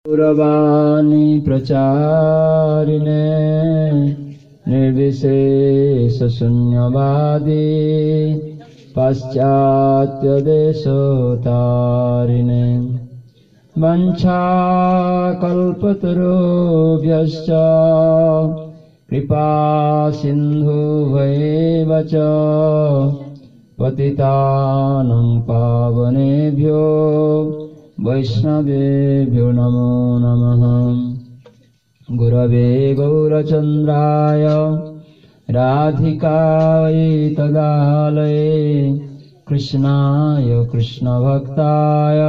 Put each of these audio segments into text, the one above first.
गौरवाणी प्रचारिणे निर्विशेष शून्यवादी पाश्चात्य देशोतारिणे वंशाकल्पतरुभ्यश्च कृपा सिन्धुभ्यैव च पतितानां पावनेभ्यो वैष्णवेभ्यो नमो नमः। गुरवे गौरचन्द्राय राधिकायै तदालये कृष्णाय कृष्णभक्ताय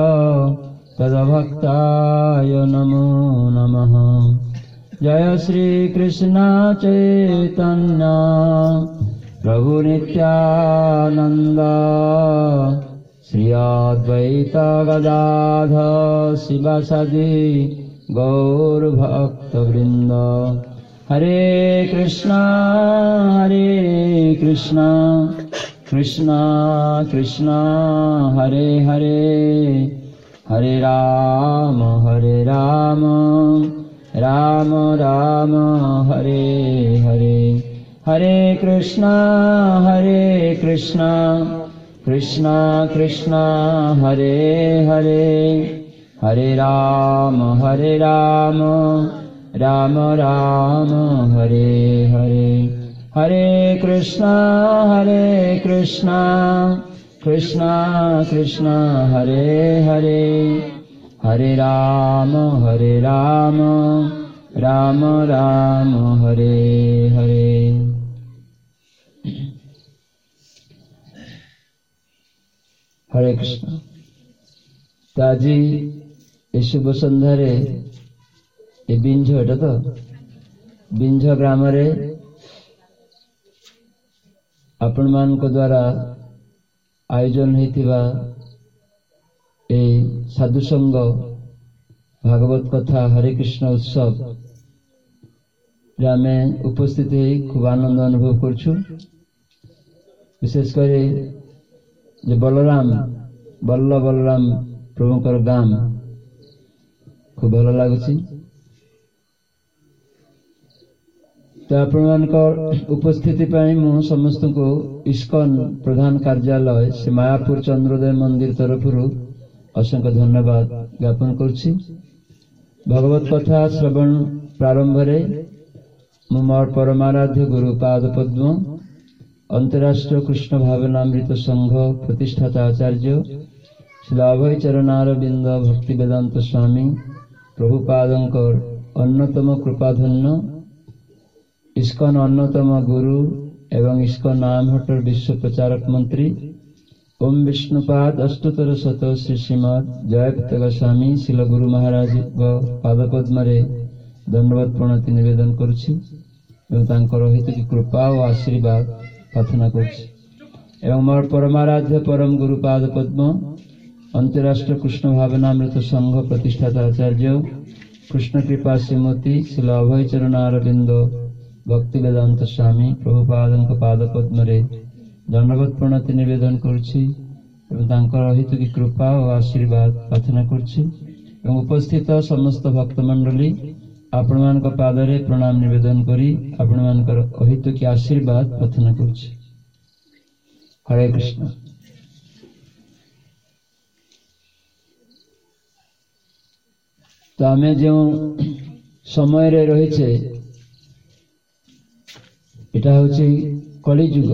तद्भक्ताय नमो नमः। जय श्री कृष्ण चैतन्य प्रभु नित्यानंद श्री अद्वैत गदाधर शिवासादि गौर भक्त वृंद। हरे कृष्णा कृष्णा कृष्णा हरे हरे हरे राम राम राम हरे हरे। हरे कृष्णा कृष्णा कृष्णा हरे हरे हरे राम राम राम हरे हरे। हरे कृष्णा कृष्णा कृष्णा हरे हरे हरे राम राम राम हरे हरे। हरे कृष्ण। तो आज ये शुभ सन्धार ये बिंझ एटा तो बिंझ ग्राम रे आपण मान को द्वारा आयोजन होइतिबा ए साधु संग भागवत कथा हरे कृष्ण उत्सव आम उपस्थित हो खूब आनंद अनुभव करछु। विशेष कर बलराम प्रभुकर गाम खूब भल लगुच। तो आपण उपस्थिति मु समस्त को इस्कन प्रधान कार्यालय से मायापुर चंद्रोदय मंदिर तरफ असंख्य धन्यवाद ज्ञापन करुछि। भगवत कथा श्रवण प्रारंभ रे मु मोर परमाराध्य गुरु पाद पद्म अंतरराष्ट्रीय कृष्ण भावनामृत संघ प्रतिष्ठाता आचार्य श्री अभय चरणारविंद भक्ति वेदांत स्वामी प्रभुपादंकर अन्यतम कृपाधन्य इस्कन अन्यतम गुरु एवं इस्कन नामहट्टर विश्व प्रचारक मंत्री ओम विष्णुपाद अष्टोत्तर शत श्री श्रीमद जयपताका गोस्वामी शिल गुरु महाराज पादपद्म दंडवत प्रणति निवेदन करुछि एवं तांकर हित की कृपा और आशीर्वाद प्रार्थना करुछि। एवं मोर परमाराध्य परम गुरु पाद पद्म अंतरराष्ट्रीय कृष्ण भावनामृत संघ प्रतिष्ठाता आचार्य कृष्ण कृपा श्रीमती शिल अभय चरणारविंद भक्ति वेदांत स्वामी प्रभुपादंक पाद पद्म दंडवत प्रणति निवेदन करुछि एवं तांकर हित की कृपा और आशीर्वाद प्रार्थना करुछि। एवं उपस्थित समस्त भक्त मंडली आपण मान पादरे प्रणाम निवेदन करी आपण मानकर अहित की आशीर्वाद प्रार्थना करुछि। हरे कृष्ण। तो आम जो समय रे रही इटा हूँ कलिजुग।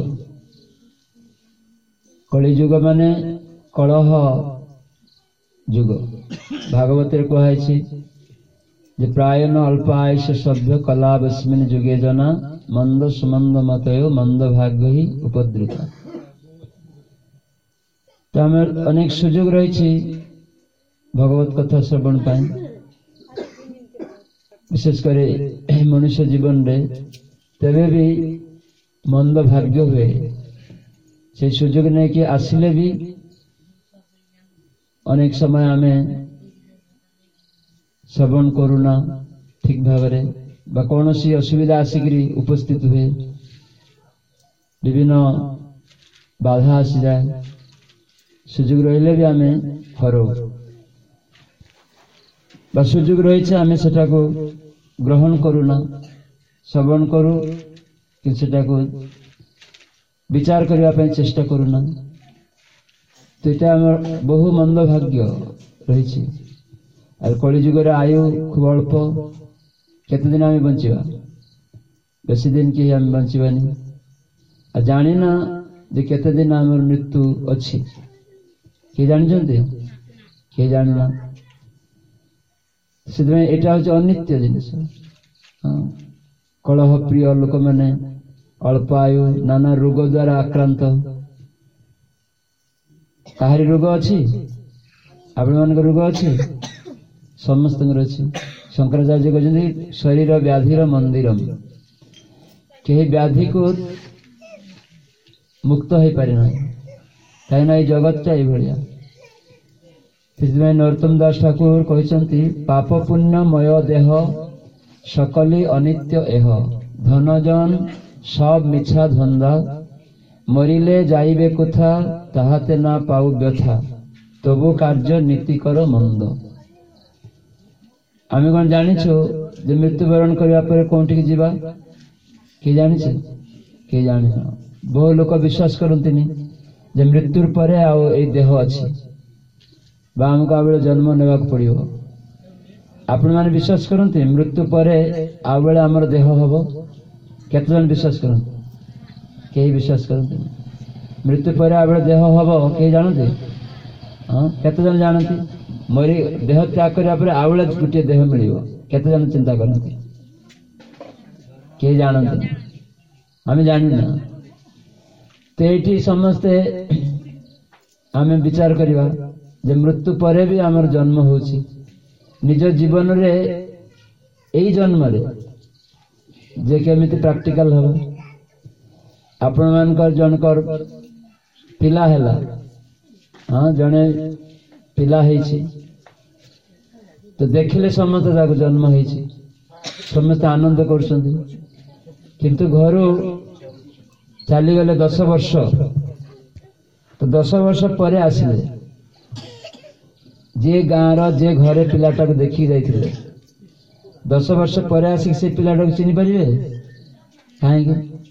कलिजुग माने कलह जुग। भागवत कहुई जे प्रायन अल्प आयुष सभ्य कलावस्मिन जुगे जना मंद सुमंद मतयो मंद भाग्य ही उपद्रुता। तो आम अनेक सुजोग रही भगवत कथा श्रवण पाई। विशेषकर मनुष्य जीवन रे तेरे भी मंद भाग्य हुए से सुजोग नहीं कि आसिले भी अनेक समय आमे श्रवण करूना ठीक भाव कौन सी असुविधा आसिकी उपस्थित हुए विभिन्न बाधा आसी जाए सुजोग रहिले भी आमे हरो বা সুযোগ রয়েছে আমি সেটাকে গ্রহণ করু না, শ্রবণ করু কিন্তু সেটাকে বিচার করিবা ପାଇଁ চেষ্টা করু না। তো এটা আমার বহু মন্দ ভাগ্য রয়েছে। আর কলি যুগের আয়ু খুব অল্প, কেতদিন আমি বঞ্চিবা, বেশি দিন কি আমি বঞ্চিবানি। আর জানি না যে কেতদিন আমার মৃত্যু ଅଛି, କିଏ ଜାଣିଛନ୍ତି? କିଏ ଜାଣିନା। ସେଥିପାଇଁ ଏଇଟା ହଉଛି ଅନିତ୍ୟ ଜିନିଷ। କଳହ ପ୍ରିୟ ଲୋକମାନେ ଅଳ୍ପ ଆୟୁ, ନାନା ରୋଗ ଦ୍ୱାରା ଆକ୍ରାନ୍ତ। କାହାରି ରୋଗ ଅଛି? ଆପଣମାନଙ୍କ ରୋଗ ଅଛି? ସମସ୍ତଙ୍କର ଅଛି। ଶଙ୍କରାଚାର୍ଯ୍ୟ କହିଛନ୍ତି ଶରୀର ବ୍ୟାଧିର ମନ୍ଦିରମ୍, କେହି ବ୍ୟାଧିକୁ ମୁକ୍ତ ହେଇପାରେ ନାହିଁ, କାହିଁକିନା ଏଇ ଜଗତଟା ଏଇଭଳିଆ। ସେଥିପାଇଁ ନରୋତ୍ତମ ଦାସ ଠାକୁର କହିଛନ୍ତି ପାପ ପୁଣ୍ୟମୟ ଦେହ সকলি অনিত্য এহ, ধনজন সব মিছা ধন্দা, মরিলে যাইবে কোথা তাহাতে না পাও ব্যথা, তবু কার্য নীতি কর মন্দ। আমি কোন জানিছো যে মৃত্যুবরণ করিবা পরে কোনটিকি ଯିବା? କିଏ ଜାଣିছে? କିଏ ଜାଣି না। বহু লোক বিশ্বাস କରନ୍ତିନି ଯେ ମୃତ୍ୟୁର ପରେ ଆଉ ଏଇ ଦେହ ଅଛି ବା ଆମକୁ ଆଉ ବେଳେ ଜନ୍ମ ନେବାକୁ ପଡିବ। ଆପଣମାନେ ବିଶ୍ୱାସ କରନ୍ତି ମୃତ୍ୟୁ ପରେ ଆଉ ବେଳେ ଆମର ଦେହ ହବ? କେତେଜଣ ବିଶ୍ୱାସ କରନ୍ତି? କେହି ବିଶ୍ୱାସ କରନ୍ତିନି। ମୃତ୍ୟୁ ପରେ ଆଉ ବେଳେ ଦେହ ହବ କେହି ଜାଣନ୍ତି? ହଁ, କେତେଜଣ ଜାଣନ୍ତି? ମରି ଦେହ ତ୍ୟାଗ କରିବା ପରେ ଆଉ ବେଳେ ଗୋଟିଏ ଦେହ ମିଳିବ, କେତେଜଣ ଚିନ୍ତା କରନ୍ତି? କେହି ଜାଣନ୍ତିନି, ଆମେ ଜାଣିନା। ତ ଏଇଠି ସମସ୍ତେ ଆମେ ବିଚାର କରିବା ଯେ ମୃତ୍ୟୁ ପରେ ବି ଆମର ଜନ୍ମ ହେଉଛି। ନିଜ ଜୀବନରେ ଏଇ ଜନ୍ମରେ ଯେ କେମିତି ପ୍ରାକ୍ଟିକାଲ ହବ। ଆପଣମାନଙ୍କର ଜଣକର ପିଲା ହେଲା, ହଁ ଜଣେ ପିଲା ହେଇଛି, ତ ଦେଖିଲେ ସମସ୍ତେ ତାକୁ ଜନ୍ମ ହେଇଛି, ସମସ୍ତେ ଆନନ୍ଦ କରୁଛନ୍ତି। କିନ୍ତୁ ଘରୁ ଚାଲିଗଲେ 10 ବର୍ଷ, ତ 10 ବର୍ଷ ପରେ ଆସିଲେ ଯିଏ ଗାଁର ଯିଏ ଘରେ ପିଲାଟାକୁ ଦେଖିକି ଯାଇଥିଲେ 10 ବର୍ଷ ପରେ ଆସିକି ସେ ପିଲାଟାକୁ ଚିହ୍ନି ପାରିବେ? କାହିଁକି?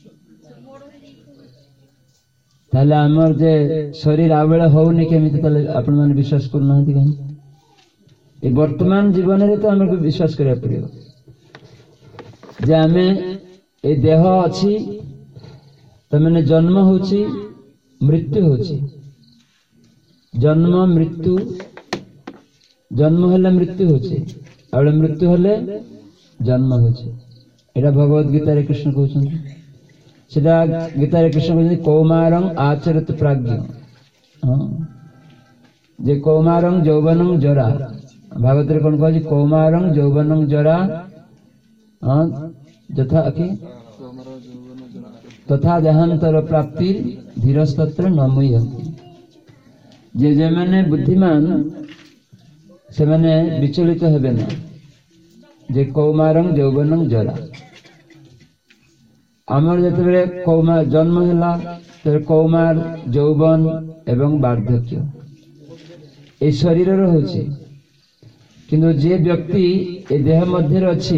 ତାହେଲେ ଆମର ଯେ ଶରୀର ଆଉ ବେଳେ ହଉନି କେମିତି? ତାହେଲେ ଆପଣମାନେ ବିଶ୍ୱାସ କରୁନାହାନ୍ତି କାହିଁକି? ଏ ବର୍ତ୍ତମାନ ଜୀବନରେ ତ ଆମକୁ ବିଶ୍ୱାସ କରିବାକୁ ପଡିବ ଯେ ଆମେ ଏ ଦେହ ଅଛି, ତାମାନେ ଜନ୍ମ ହଉଛି, ମୃତ୍ୟୁ ହଉଛି। ଜନ୍ମ ମୃତ୍ୟୁ, ଜନ୍ମ ହେଲେ ମୃତ୍ୟୁ ହଉଛି, ଆଉ ମୃତ୍ୟୁ ହେଲେ ଜନ୍ମ ହଉଛି। ଏଇଟା ଭଗବତ ଗୀତାରେ କୃଷ୍ଣ କହୁଛନ୍ତି। ସେଟା ଗୀତାରେ କୃଷ୍ଣ କହୁଛନ୍ତି କୌମାରଂ ଆଚରତ ପ୍ରାଜ୍ଞ, ଯେ କୌମାରଂ ଯୌବନଂ ଜରା। ଭାଗବତରେ କଣ କହୁଛି? କୌମାରଂ ଯୌବନଂ ଜରା ଯଥା କି ତଥା ଦେହାନ୍ତର ପ୍ରାପ୍ତି ଧୀରସ୍ତତ୍ର ନମୁହନ୍ତି। ଯେ ଯେମାନେ ବୁଦ୍ଧିମାନ ସେମାନେ ବିଚଳିତ ହେବେ ନା, ଯେ କୌମାରଂ ଯୌବନଂ ଜରା। ଆମର ଯେତେବେଳେ ଜନ୍ମ ହେଲା ସେତେବେଳେ କୌମାର, ଯୌବନ ଏବଂ ବାର୍ଦ୍ଧକ୍ୟ এই ଶରୀରର ହଉଛି। କିନ୍ତୁ ଯେ ବ୍ୟକ୍ତି ଏ ଦେହ ମଧ୍ୟରେ ଅଛି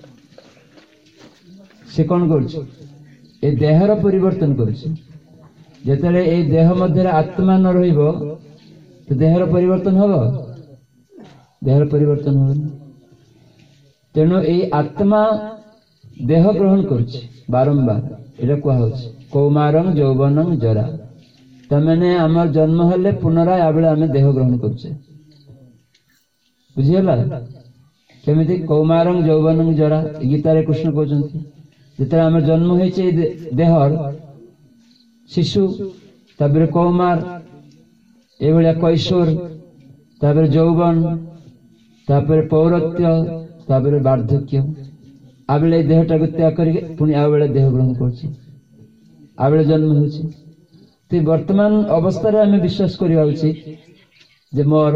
ସେ କଣ କରୁଛି? ଏ ଦେହର ପରିବର୍ତ୍ତନ କରୁଛି। ଯେତେବେଳେ এই ଦେହ ମଧ୍ୟରେ ଆତ୍ମା ନ ରହିବ ତ ଦେହର ପରିବର୍ତ୍ତନ ହବ? ଦେହର ପରିବର୍ତ୍ତନ ହବନି। ତେଣୁ এই ଆତ୍ମା ଦେହ ଗ୍ରହଣ କରୁଛି ବାରମ୍ବାର। এটা କୁହାହଉଛି କୌମାରଂ ଯୌବନଂ ଜରା। ତାମାନେ ଆମର ଜନ୍ମ ହେଲେ ପୁନରାୟ ଆବେଳେ ଆମେ ଦେହ ଗ୍ରହଣ କରୁଛେ। ବୁଝିଗଲା? କେମିତି? କୌମାରଂ ଯୌବନଂ ଜରା ଗୀତାରେ କୃଷ୍ଣ କହୁଛନ୍ତି ଯେତେବେଳେ ଆମର ଜନ୍ମ ହେଇଛି ଦେହର ଶିଶୁ, ତାପରେ କୌମାର, ଏଇଭଳିଆ କୈଶୋର, ତାପରେ ଯୌବନ, ତାପରେ ପୌରତ୍ୟ, ତାପରେ ବାର୍ଦ୍ଧକ୍ୟ। ଆବେଳେ এই ଦେହଟାକୁ ତ୍ୟାଗ କରିକି ପୁଣି ଆଉ ବେଳେ ଦେହ ଗ୍ରହଣ କରୁଛି, ଆବେଳେ ଜନ୍ମ ହେଉଛି। ତ ବର୍ତ୍ତମାନ ଅବସ୍ଥାରେ ଆମେ ବିଶ୍ୱାସ କରିବା ଉଚିତ ଯେ ମୋର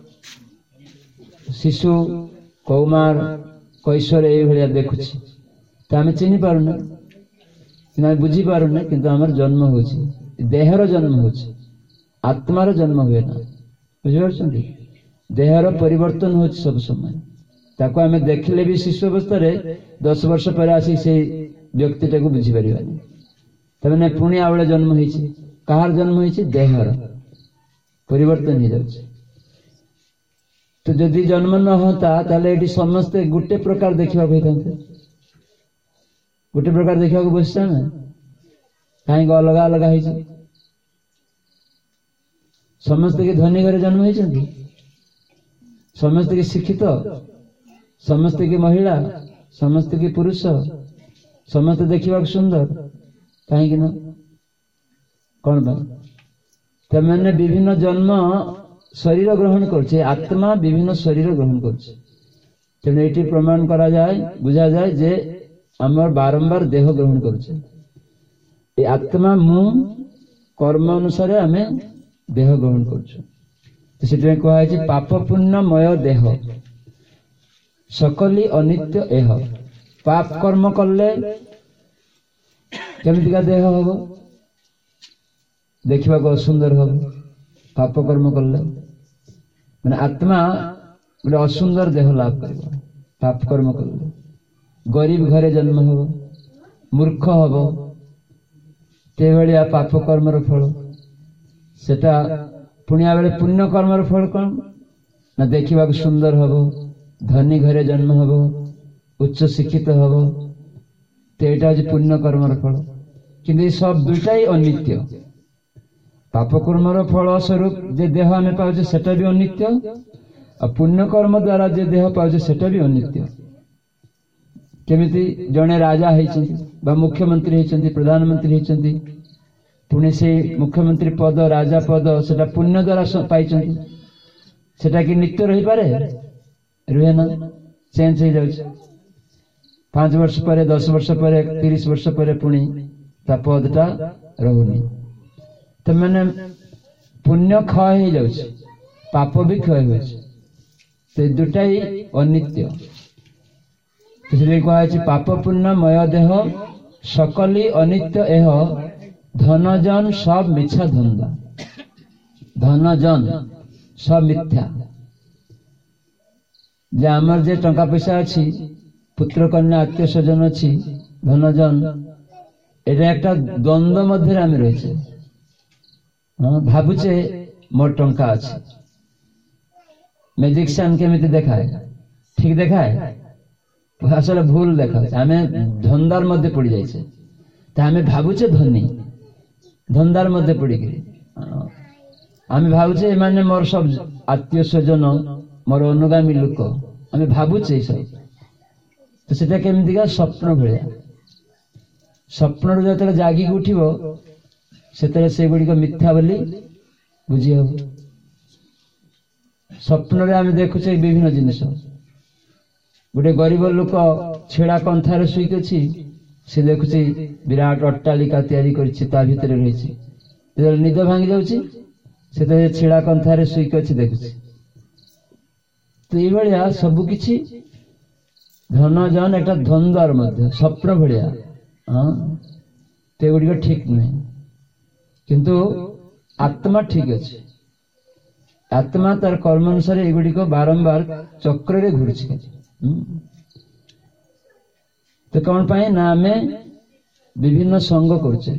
ଶିଶୁ, କୌମାର, କୈଶୋର ଏଇଭଳିଆ ଦେଖୁଛି। ତ ଆମେ ଚିହ୍ନି ପାରୁନେ, କିନ୍ତୁ ଆମେ ବୁଝିପାରୁନେ, କିନ୍ତୁ ଆମର ଜନ୍ମ ହେଉଛି, ଦେହର ଜନ୍ମ ହେଉଛି, ଆତ୍ମାର ଜନ୍ମ ହୁଏ ନା। ବୁଝିପାରୁଛନ୍ତି? ଦେହର ପରିବର୍ତ୍ତନ ହେଉଛି ସବୁ ସମୟ। ताको आमे देखले भी शिशु अवस्था रे 10 वर्ष पर आसी से व्यक्तिटा को बुझी परिबानी तमने पुणी आवळे जन्म होईछि कहार जन्म होईछि देहर परिवर्तन हो जाउछि तो जदि जन्म न होता ताले एटी समस्त गुटे प्रकार देखिबा होइथांते गुटे प्रकार देखिबा को बसछा ना काहे अलग अलग होईछि समस्त के धनी घरे जन्म होईछन्ति समस्त के शिक्षित समस्त की महिला समस्त की पुरुष समस्त देखिबा सुंदर काहे कि न कौन बा मैंने विभिन्न जन्म शरीर ग्रहण करछे आत्मा विभिन्न शरीर ग्रहण करछे तेने एटी प्रमाण करा जाए बुझा जाए जे हमर बारंबार देह ग्रहण करछे ए आत्मा मु कर्म अनुसार हमें देह ग्रहण करछे तो सेटे कहा है पाप पुण्यमय देह सकली अनित्य एह पाप कर्म करले केमितिका देह हबो देखिबा को सुंदर हबो पाप कर्म करले माने आत्मा गोटे असुंदर देह लाभ करिबो पाप कर्म करले गरीब घरे जन्म हबो मूर्ख हबो ते भलिया पाप कर्मर फल सेटा पुण्या बेले पुण्य कर्मर फल कोन ना देखिबा को सुंदर हबो धनी घरे जन्म हबो उच्च शिक्षित हबो तेटा जे पुण्य कर्मर फल किंतु सब दुटाई अनित्य पाप कर्मर फल स्वरूप जे देह हमें पाउछे सेटा भी अनित्य और पुण्य कर्म द्वारा जे देह पाउछे सेटा भी अनित्य केमिति जने राजा हेचंती बा मुख्यमंत्री हेचंती प्रधानमंत्री हेचंती पुणे से मुख्यमंत्री पद राजा पद सेटा पुण्य द्वारा पाइचंती सेटा कि नित्य रही पारे रुहे ना चेंज हो जाउछ 5 वर्ष पर 10 वर्ष पर 30 वर्ष पर पुणी ता पदटा रहुनी तो मैंने पुण्य क्षय हो जाउछ पाप भी क्षय हो तो दुटाई अनित्य इसलिए कहा है पाप पुण्यमय देह सकली अनित्य एह धनजन सब मिछा धंदा धनजन सब मिथ्या जे आमर जे टंका पैसा अछि पुत्र कन्या आत्मीय स्वजन अछि धनजन एटा एक द्वंद्व मध्य आम रही भावुचे मोर टंका अछि मैजिशियन केमिति देखाए ठीक देखाए आसले भूल देखा आम धंदार मध्य पड़ जाइए आम भावुचे धनी धंदार मध्य पड़ आम भावुचे माने मोर सब आत्मीय स्वजन मोर अनुगामी लोक आम भावुचे सब तो सेटा केमितिका स्वप्न भाया स्वप्न जो जागिक उठिबो सेते से गुड़ी को मिथ्या बोली बुझी हम स्वप्न रे आम देखुचे विभिन्न जिनिस गोटे गरीब लोक छेड़ा कंथार शुईक अच्छी से देखुची विराट अट्टालिका तैयारी करछि ता भितर रही निद भांगी जाउछि से छेड़ा कंथार शुईक अच्छी देखुची तो ये सब किछि धन जन एटा द्वंद्वर मध्य स्वप्न भाया हाँ तो गुड़िक ठीक नहीं किंतु आत्मा ठीक अच्छे आत्मा तार कर्म अनुसार एगुड़िक बारंबार चक्र रे घूर्छि तो कौन पाए ना आमे विभिन्न संग करछे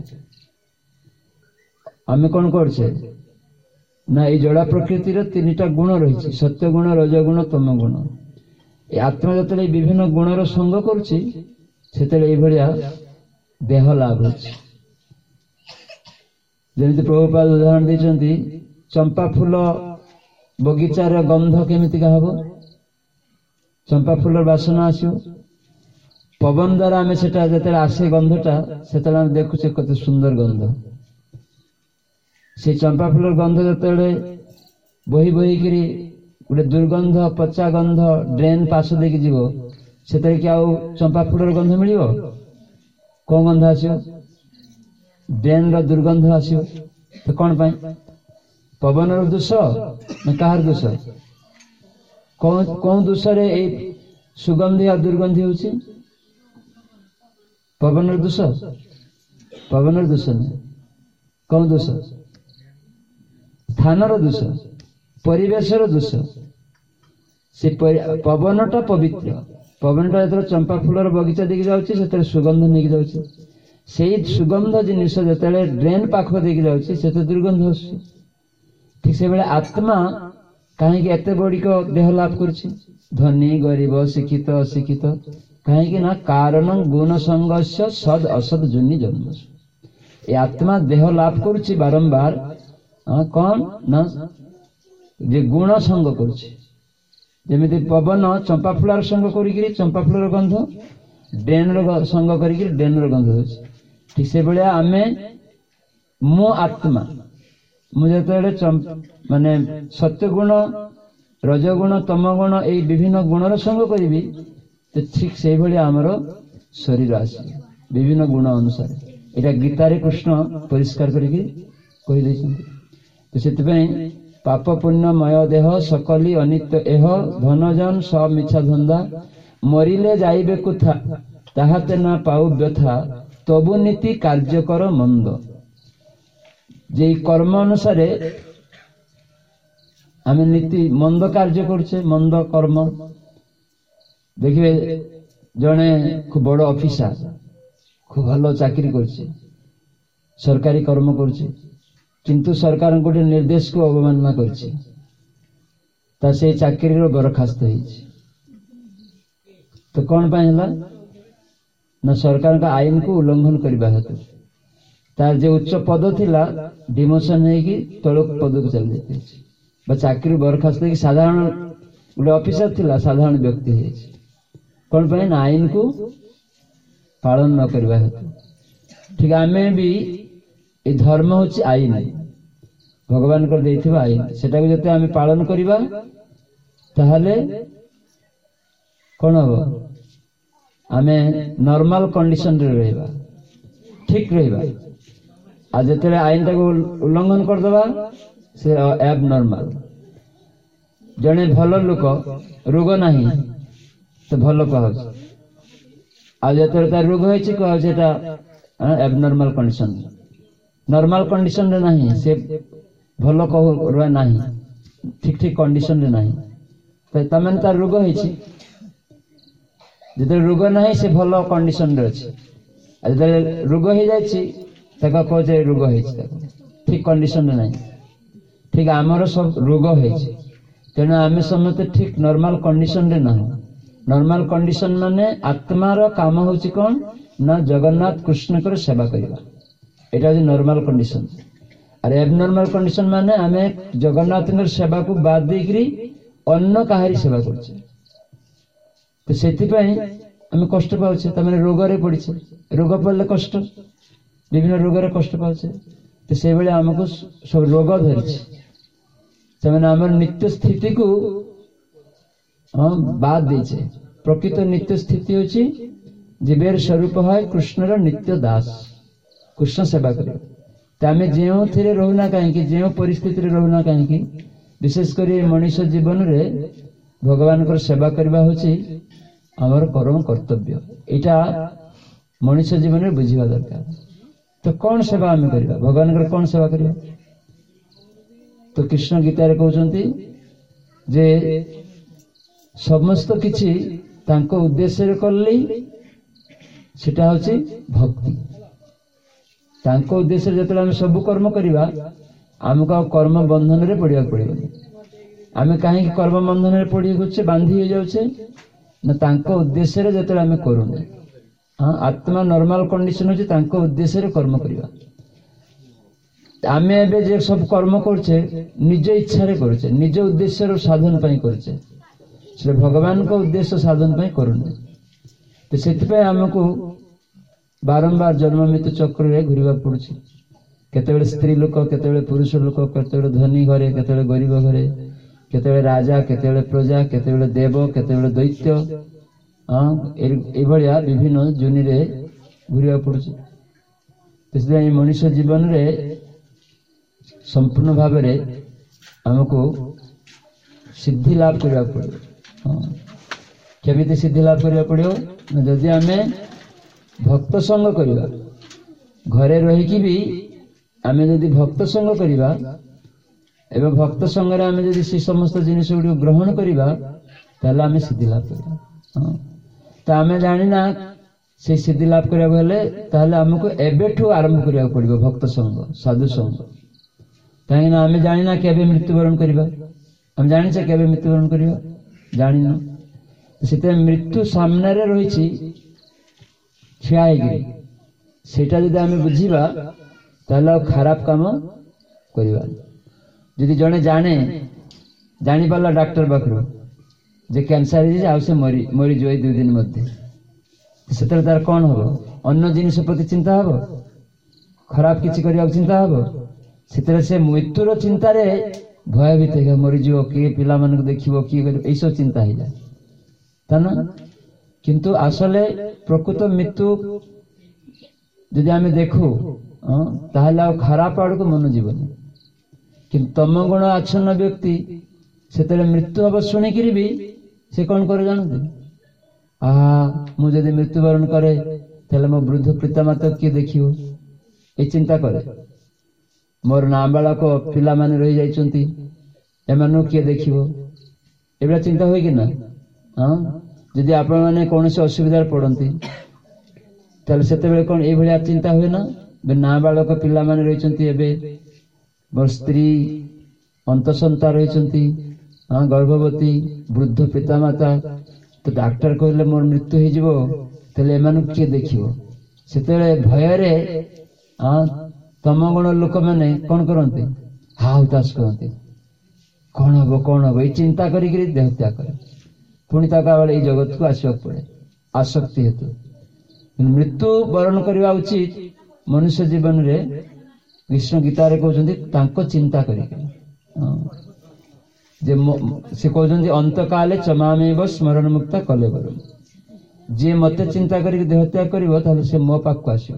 आमे कौन करछे ना ये जड़ा प्रकृति रे तीनटा गुण रही सत्य गुण रजगुण तम गुण ये आत्मा जतले विभिन्न गुणर संग करछि सेतले ए भलिया देह लाभ होछि जेमिति प्रभुपाद उदाहरण दैछन्ति चंपा फूल बगीचार गंध केमितिका हबो चंपा फूलर बासना आसो पवन द्वारा आम से आसे गंधटा से देखुचे कत सुंदर गंध से चंपा फूलर गंध जो बही बही करी गोटे दुर्गंध पचा गंध ड्रेन पास देकी जीव से कि आउ चंपा फूलर गंध मिल कौन गंध आसो ड्रेन रो दुर्गंध आसो तो कौन पाई पवन दोष ना कहार दोष कौन दोष रे सुगंधी आ दुर्गंधी होची पवन दोष नहीं कौन दोष स्थानर दोष परिवेशर दोष से पवनटा पवित्र पवनटा जो चंपा फूलर बगीचा देखी जाऊँगी सुगंध नहीं जाऊँगी से सुगंध जिनिस जो ड्रेन पाख देखी जाऊँगी से दुर्गंध आसूँ ठीक से आत्मा कहीं एत बड़िक देह लाभ कर धनी गरीब शिक्षित अशिक्षित कहीं ना कारण गुण संघर्ष सद असद जुनि जन्म ये आत्मा देह लाभ कर बारंबार कौन ना जे गुण संग करमी पवन चंपा फूलार संग कर चंपा फूलर गंध डेन संग कर डेन गंध हो ठीक से भाया आमे मो आत्मा मुझे माने सत्य गुण रजगुण तम गुण ये विभिन्न गुणर संग करी तो ठीक से भाया आमर शरीर आस विभिन्न गुण अनुसार यहाँ गीतारे कृष्ण परिष्कार करके तो से पाप पुण्यमय देह सकली अनित्य एह धनजन सब मिछा धंदा मरिले जाइबे कुथा ताहाते ना पाऊ व्यथा तबु नीति कार्य कर मंद जे कर्म अनुसार आम नीति मंद कार्य करछे मंद कर्म देखिए जड़े खूब बड़ ऑफिसर खूब भल चाकरी करछे सरकारी कर्म करछे किंतु सरकार गोटे निर्देश को अवमानना करछे ता से चाकरी रो बरखास्त होइछे तो कौन पाए हला ना सरकार का आईन को उल्लंघन करबा हेतु तार जे उच्च पद थिला डिमोशन है कि तळक पद को चल जाते बा चाकरी बरखास्त है कि साधारण गोटे ऑफिसर थिला साधारण व्यक्ति है कौन पाए ना आईन को पालन न करबा हेतु ठीक आमे भी ये धर्म होची आईन भगवान कर देथिबा आईन सेटा को जते आमे पालन करिबा ताहले कोन हो आमे नॉर्मल कंडीशन रे रहबा ठीक रहबा आ जते आईन को उल्लंघन कर देबा से एब नॉर्मल जने भलो लोक रोग नाही तो भलो कहछ आ जते तार रोग होइछि कहछ सेटा एबनॉर्मल कंडीशन नॉर्मल कंडीशन रे नहीं से भलो कह रहा नहीं ठीक ठीक कंडीशन रे नहीं तो तमें तार रोग होइछि जते रोग नहीं से भलो कंडीशन रे अछि आ जते रोग हो जाइछि तका कह जे रोग होइछि ठीक कंडीशन रे नहीं ठीक आमर सब रोग होइछि तेना आमे समते ठीक नॉर्मल कंडीशन रे नहीं नॉर्मल कंडीशन माने आत्मार काम होछि कोन ना जगन्नाथ कृष्ण कर सेवा करवा एटा जे नॉर्मल कंडीशन अरे एबनॉर्मल कंडीशन माने आमे जगन्नाथ कर सेवा को बाद देकरी अन्य काहारी सेवा करछे तो सेति पई आमे कष्ट पाउछे तमे रोग रे पड़िछे रोग पड़ले कष्ट विभिन्न रोग रे कष्ट पाउछे तो से बेले हमको सब रोग धरिछे तमे हमर नित्य स्थिति को हम बाद देछे प्रकृत नित्य स्थिति होछि जीवेर स्वरूप है कृष्णर नित्य दास कृष्ण सेवा कर आमे जो थे रोना कहीं जो परिस्थिति रोना कहीं विशेषकर मनुष्य जीवन रे भगवान को सेवा करवा होछि हमर परम कर्तव्य एटा मनुष्य जीवन रे बुझिबा दरकार तो कौन सेवा आमे करबा भगवान को कौन सेवा करबा तो कृष्ण गीता रे कहउचंती जे समस्त किछि तांको उद्देश्य रे करली सेटा होछि भक्ति तांको उद्देश्य जतले हम सब कर्म करिबा हमको कर्म बंधन रे पड़िया पड़िबनी आमे काहे कर्म बंधन रे पड़ी होछे बांधी हो जाउछे ना तांको उद्देश्य रे जतले हम करूने हां आत्मा नॉर्मल कंडीशन होछे तांको उद्देश्य रे कर्म करिबा आमे एबे जे सब कर्म करछे निज इच्छा रे करछे निज उद्देश्य रो साधन पई करछे से भगवान को उद्देश्य साधन पई करूने तो सेति पई हमको बारंबार जन्म मृत्यु चक्र रे घुरिबा पड़ुछि केतेबेले स्त्री लोक केतेबेले पुरुष लोक केतेबेले धनी घरे केतेबेले गरीब घरे केतेबेले राजा केतेबेले प्रजा केतेबेले देव केतेबेले दैत्य हां ए भलिया विभिन्न जुनि रे घुरिबा पड़ुछि त्यसले मनुष्य जीवन रे संपूर्ण भाव रे हमको सिद्धि लाभ करबा पड़ो हां केमिति सिद्धि लाभ करबा पड़ो जदि हमें भक्त संग करिबा घरे रही की भी आमे जदि भक्त संग करिबा एवं भक्त संग रे आमे जदि से समस्त जिनिस गुडी ग्रहण करिबा ताहले आमे सिद्धि लाभ करिबा। तो आमे जानिना से सिद्धि लाभ करिया हेले ताहले हमको एबेठू आरंभ करिया पड़िबो भक्त संग साधु संग। कहीं ना आमे जानिना केबे मृत्युवरण करिबा, हम जानिछे केबे मृत्युवरण करिबा जानिना। सेते मृत्यु सामने रे रहिछि छिया हेगिरि सेटा जदि आमे बुझिबा ताहले खराब काम करिबा। जदि जने जानी पाला डॉक्टर पाखरु जे कैंसर है आ से मरी जो 2 दिन मध्य सेतरे तार कौन हबो, अन्य जिनिस प्रति चिंता हबो, खराब किछि करिया चिंता हबो, सेतरे से मृत्युर चिंता रे भयभीत है मरी जो के पिला मन को देखिबो की करिबो एसो चिंता हो जाए तना। किंतु आसले प्रकृत मृत्यु जदि आमे देखू ताहले खराब आड़ को मन जीवनी। किंतु तम गुण आच्छन्न व्यक्ति सेतरे मृत्यु हम शुणिकी भी से कौन करे जानते, मु जदि मृत्युवरण करे तेल मो वृद्ध पितामाता किए देखियो ये चिंता करे, मोर नाबालक पिला माने रही जाइछंती एमानु किए देखियो एबा चिंता होई कि ना। जदि आपण माने कोनोसी असुविधा पड़ती ताले सेते बेले कोन ए भलिया चिंता होय ना, नाबालक पिला माने रहिछंती एबे मोर स्त्री अंतसंता रहिछंती गर्भवती वृद्ध पितामाता, तो डॉक्टर कहले मोर मृत्यु हो जिवो तेले एमानु किए देखियो सेते भय रे तम गुण लोक मैंने कौन करते हाउताश करते कौन हम ये चिंता करी देह त्याग करे पुणी ताका जगत को आसवाक पड़े आसक्ति हेतु। मृत्यु वरण करवा उचित मनुष्य जीवन रे कृष्ण गीता रे कहउछंती तांको चिंता करी जे से कहउछंती अंत काले चमामेव स्मरण मुक्ता कलेवर, जे मते चिंता करी देह त्याग करिवो ताले से मो पाखको आसीबो।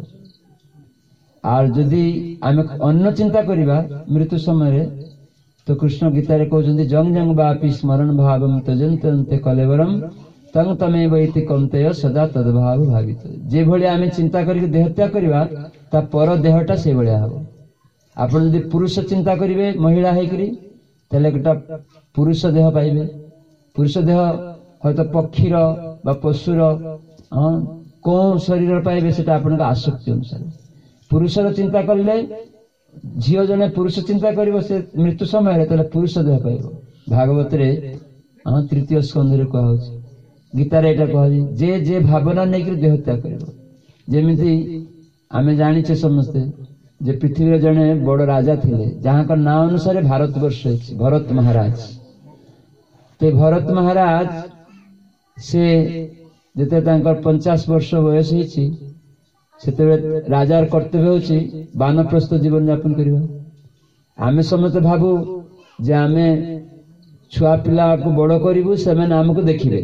आर जदि आमे अन्न चिंता करिबा मृत्यु समय तो कृष्ण गीता रे कहउछंती जंग जंग बापि स्मरण भावम तजंतन्ते कलेवरम तंग तमेव इति कौन्तेय सदा तद्भाव भावित। जे भली आमे चिंता करी देह त्याग करिबा ता पर देहटा से भलिया हबो। आपण जदि पुरुष चिंता करिवे महिला हेकरी तले एकटा पुरुष देह पाइबे, पुरुष देह हयतो पक्षीर बा पशुर कोन शरीर पाइबे सेटा आपनका आसक्ति अनुसार। पुरुषर चिंता कले झील जने पुरुष चिंता करिवो से मृत्यु समय रे पुरुष देह पाइबो। भागवत रे तृतीय स्कंध रे कहा होछि, गीता रे एटा कहा जे जे भावना नै कि देह त्याग करिवो। जेमिति आमे जानिछे समस्ते जे पृथ्वी रे जने बड़ राजा थिले जहां का नाम अनुसार भारतवर्ष अछि भरत महाराज। ते भरत महाराज से जते तांकर 50 वर्ष बयस होइछि सेते राजार कर्तव्य होछि वानप्रस्थ जीवन यापन करिबा। आमे समस्त भाबू जे आमे छुआ पिला को बड़ करिवु सेमाने हमको देखिबे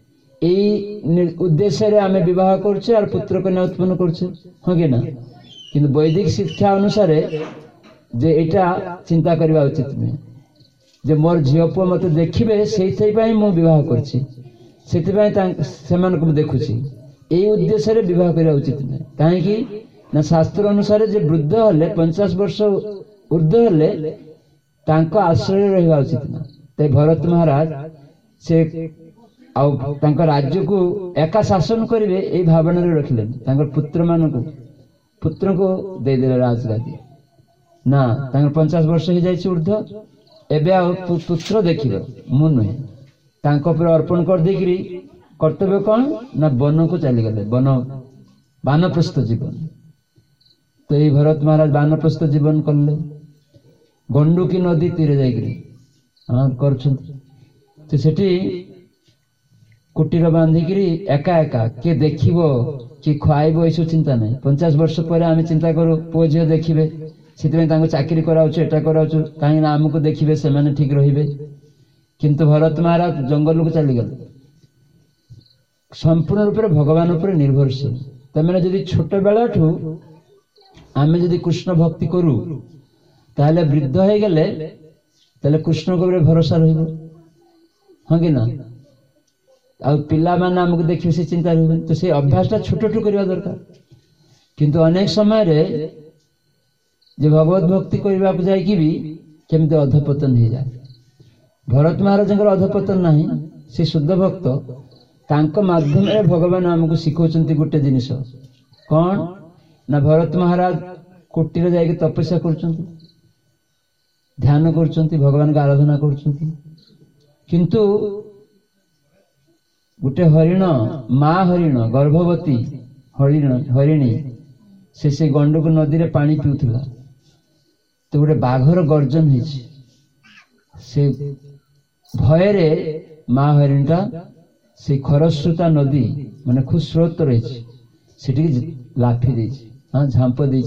एई उद्देश्य रे आमे विवाह करछे और पुत्र कन्या उत्पन्न करछे हो कि ना। किंतु वैदिक शिक्षा अनुसार जे एटा चिंता करबा उचित नै जे मोर झियो पुओ मते देखिबे सेइथै पई मो विवाह करछि सेति पई सेमान को देखुछि एई उद्देश्य रे विवाह करिया उचित नै। काहे कि ना शास्त्र अनुसार जे वृद्ध हले 50 वर्ष ऊर्ध्व हले तांको आश्रय रहबा उचित ना। ते भरत महाराज से आउ तांको राज्य को एका शासन करिवे एई भावना रे रखिले तांको पुत्र मानको पुत्र को दे देले राजगादी ना। तांको 50 वर्ष हो जाइछि ऊर्ध्व एबे आ पुत्र देखिबो मु नै तांको पर अर्पण कर देकरी कर्तव्य कौन ना वन को चली गले वन वानप्रस्थ जीवन। तो ये भरत महाराज वानप्रस्थ जीवन करले गंडुकी नदी तीरे जाइकरी तो सेठी कुटीर बांधिकी एका एका किए देखिबो कि खुआइबो ऐसो चिंता नहीं। 50 वर्ष पर आम चिंता करूँ पुओ झील देखिए से चाकरी कराऊँ एटा कराऊँ कहीं आमको देखिए से माने ठीक रहिबे। किंतु भरत महाराज जंगल को चली गले संपूर्ण रूप भगवान उपर निर्भरशील। तमें जदि छोट बेलाठू आम जदि कृष्ण भक्ति करूँ ताहले वृद्ध हो गले ताहले कृष्ण को भरोसा रहिबो हाँ कि ना। आ पिला माने हमको देखिए से चिंता रहिबे तो से अभ्यासटा छोटठू करबा दरकार। किंतु अनेक समय रे जे भगवत भक्ति करबा जाय कि भी केमते अधपतन हो जाए। भरत महाराज अधपतन नहीं से शुद्ध भक्त तांको माध्यम भगवान आमको शिखौचंती गोटे जिनिस कौन ना भरत महाराज कुटीर जाके तपस्या करचंती ध्यान करचंती भगवान का आराधना करचंती किंतु गोटे हरिण माँ हरिण गर्भवती हरिणी से गंडक नदी रे पानी पिउथिला तो गोटे बाघर गर्जन होइछि से भयरे माँ हरिणटा से खरस्रोता नदी माने खूब स्रोत रही से लाफी दे हाँ झांप दे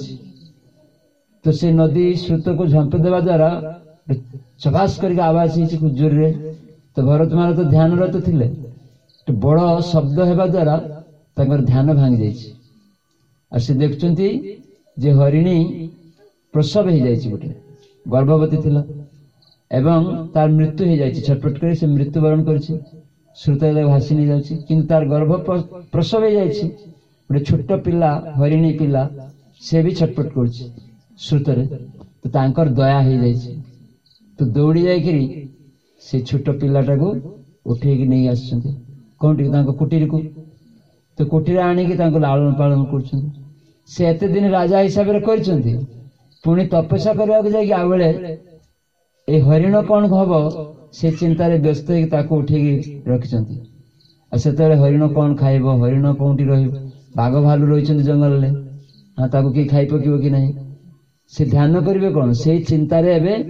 तो से नदी स्रोत को झांप देवा द्वारा चबास करके आवाज होती खूब जोर रे तो भरत महाराज तो ध्यानरत थिले तो बड़ शब्द हेबा द्वारा तांकर ध्यान भांगी जाइछि और से देखचंती जे हरिणी प्रसव हो जाइछि गोटे गर्भवती थिला एवं तार मृत्यु हो जाइछि छटपट करे से मृत्युवरण करछि श्रुत भासी नहीं जाउछि किंतु तार गर्भ प्रसव हो जाइछि गोटे छोट पिला हरिणी पिला से भी छटपट करछि श्रुत रे तो तांकर दया हो जाइछि तो दौड़ी जाइकरी से छोट पिलाटा को उठेकी नहीं आछंती कोंटी तांको कुटीर को तो कुटीर आनिकी तांको लालन पालन करछंती से एते दिन राजा हिसाब रे करछंती पुणी तपस्या करबा के जाई आ बेले ए हरिण कौन हब से चिंतार व्यस्त हो उठेकी रखिंट आ से हरिण कौन खाइब हरिण कौटी बाघ भालू रही जंगल में हाँ ताको किए खाई पकिब कि नहीं से ध्यान करेंगे कौन से चिंतार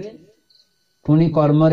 पुणी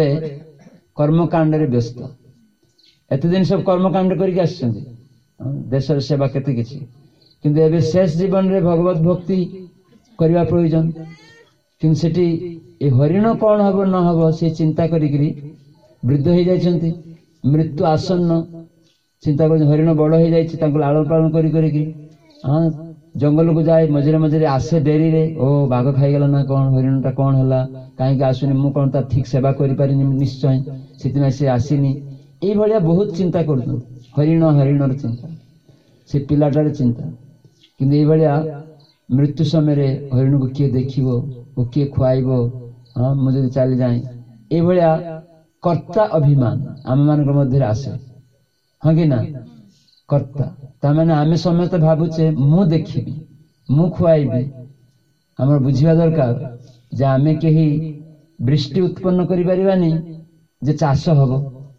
कर्मकांड व्यस्त एत दिन सब कर्मकांड करके देश सेवा केते किछि किंतु एबे शेष जीवन रे भगवत भक्ति करबा प्रयोजन किंतु सेठी ए हरिण कौन हब न हब से चिंता करिकरी वृद्ध हो जाइछंती मृत्यु आसन्न चिंता कर हरिण बड़ हो जाइछि तांको लालन पालन करी हाँ जंगल को जाए मझे मझे आसे डेरी रे ओ बाघ खाईगला ना कौन हरिणटा कौन है कहीं आसुनी मु कौन तार ठीक सेवा करि निश्चय से आसीनी ये भाया बहुत चिंता कर हरिण हरिणर चिंता से पिलाटार चिंता किंतु ये भाया मृत्यु समय हरिण को किए देखिबो वो किए खुआइब हाँ मुझे चली जाए ये भाया कर्ता अभिमान आम मान मध्य आसे हाँ कि ना कर्ता ताने आमे समस्त भावुचे मु देखी मु खुआइबी आम बुझा दरकार जे आमे कहीं वृष्टि उत्पन्न करि परिबानी जे चाष हब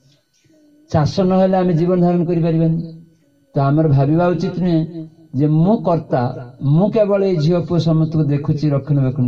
चाष नहेले आमे जीवन धारण करि परिबानी तो आमर भाविबा उचित नुहे जे मु कर्ता मु केवल ए झील पुओ समस्त को देखुची रक्षणाबेक्षण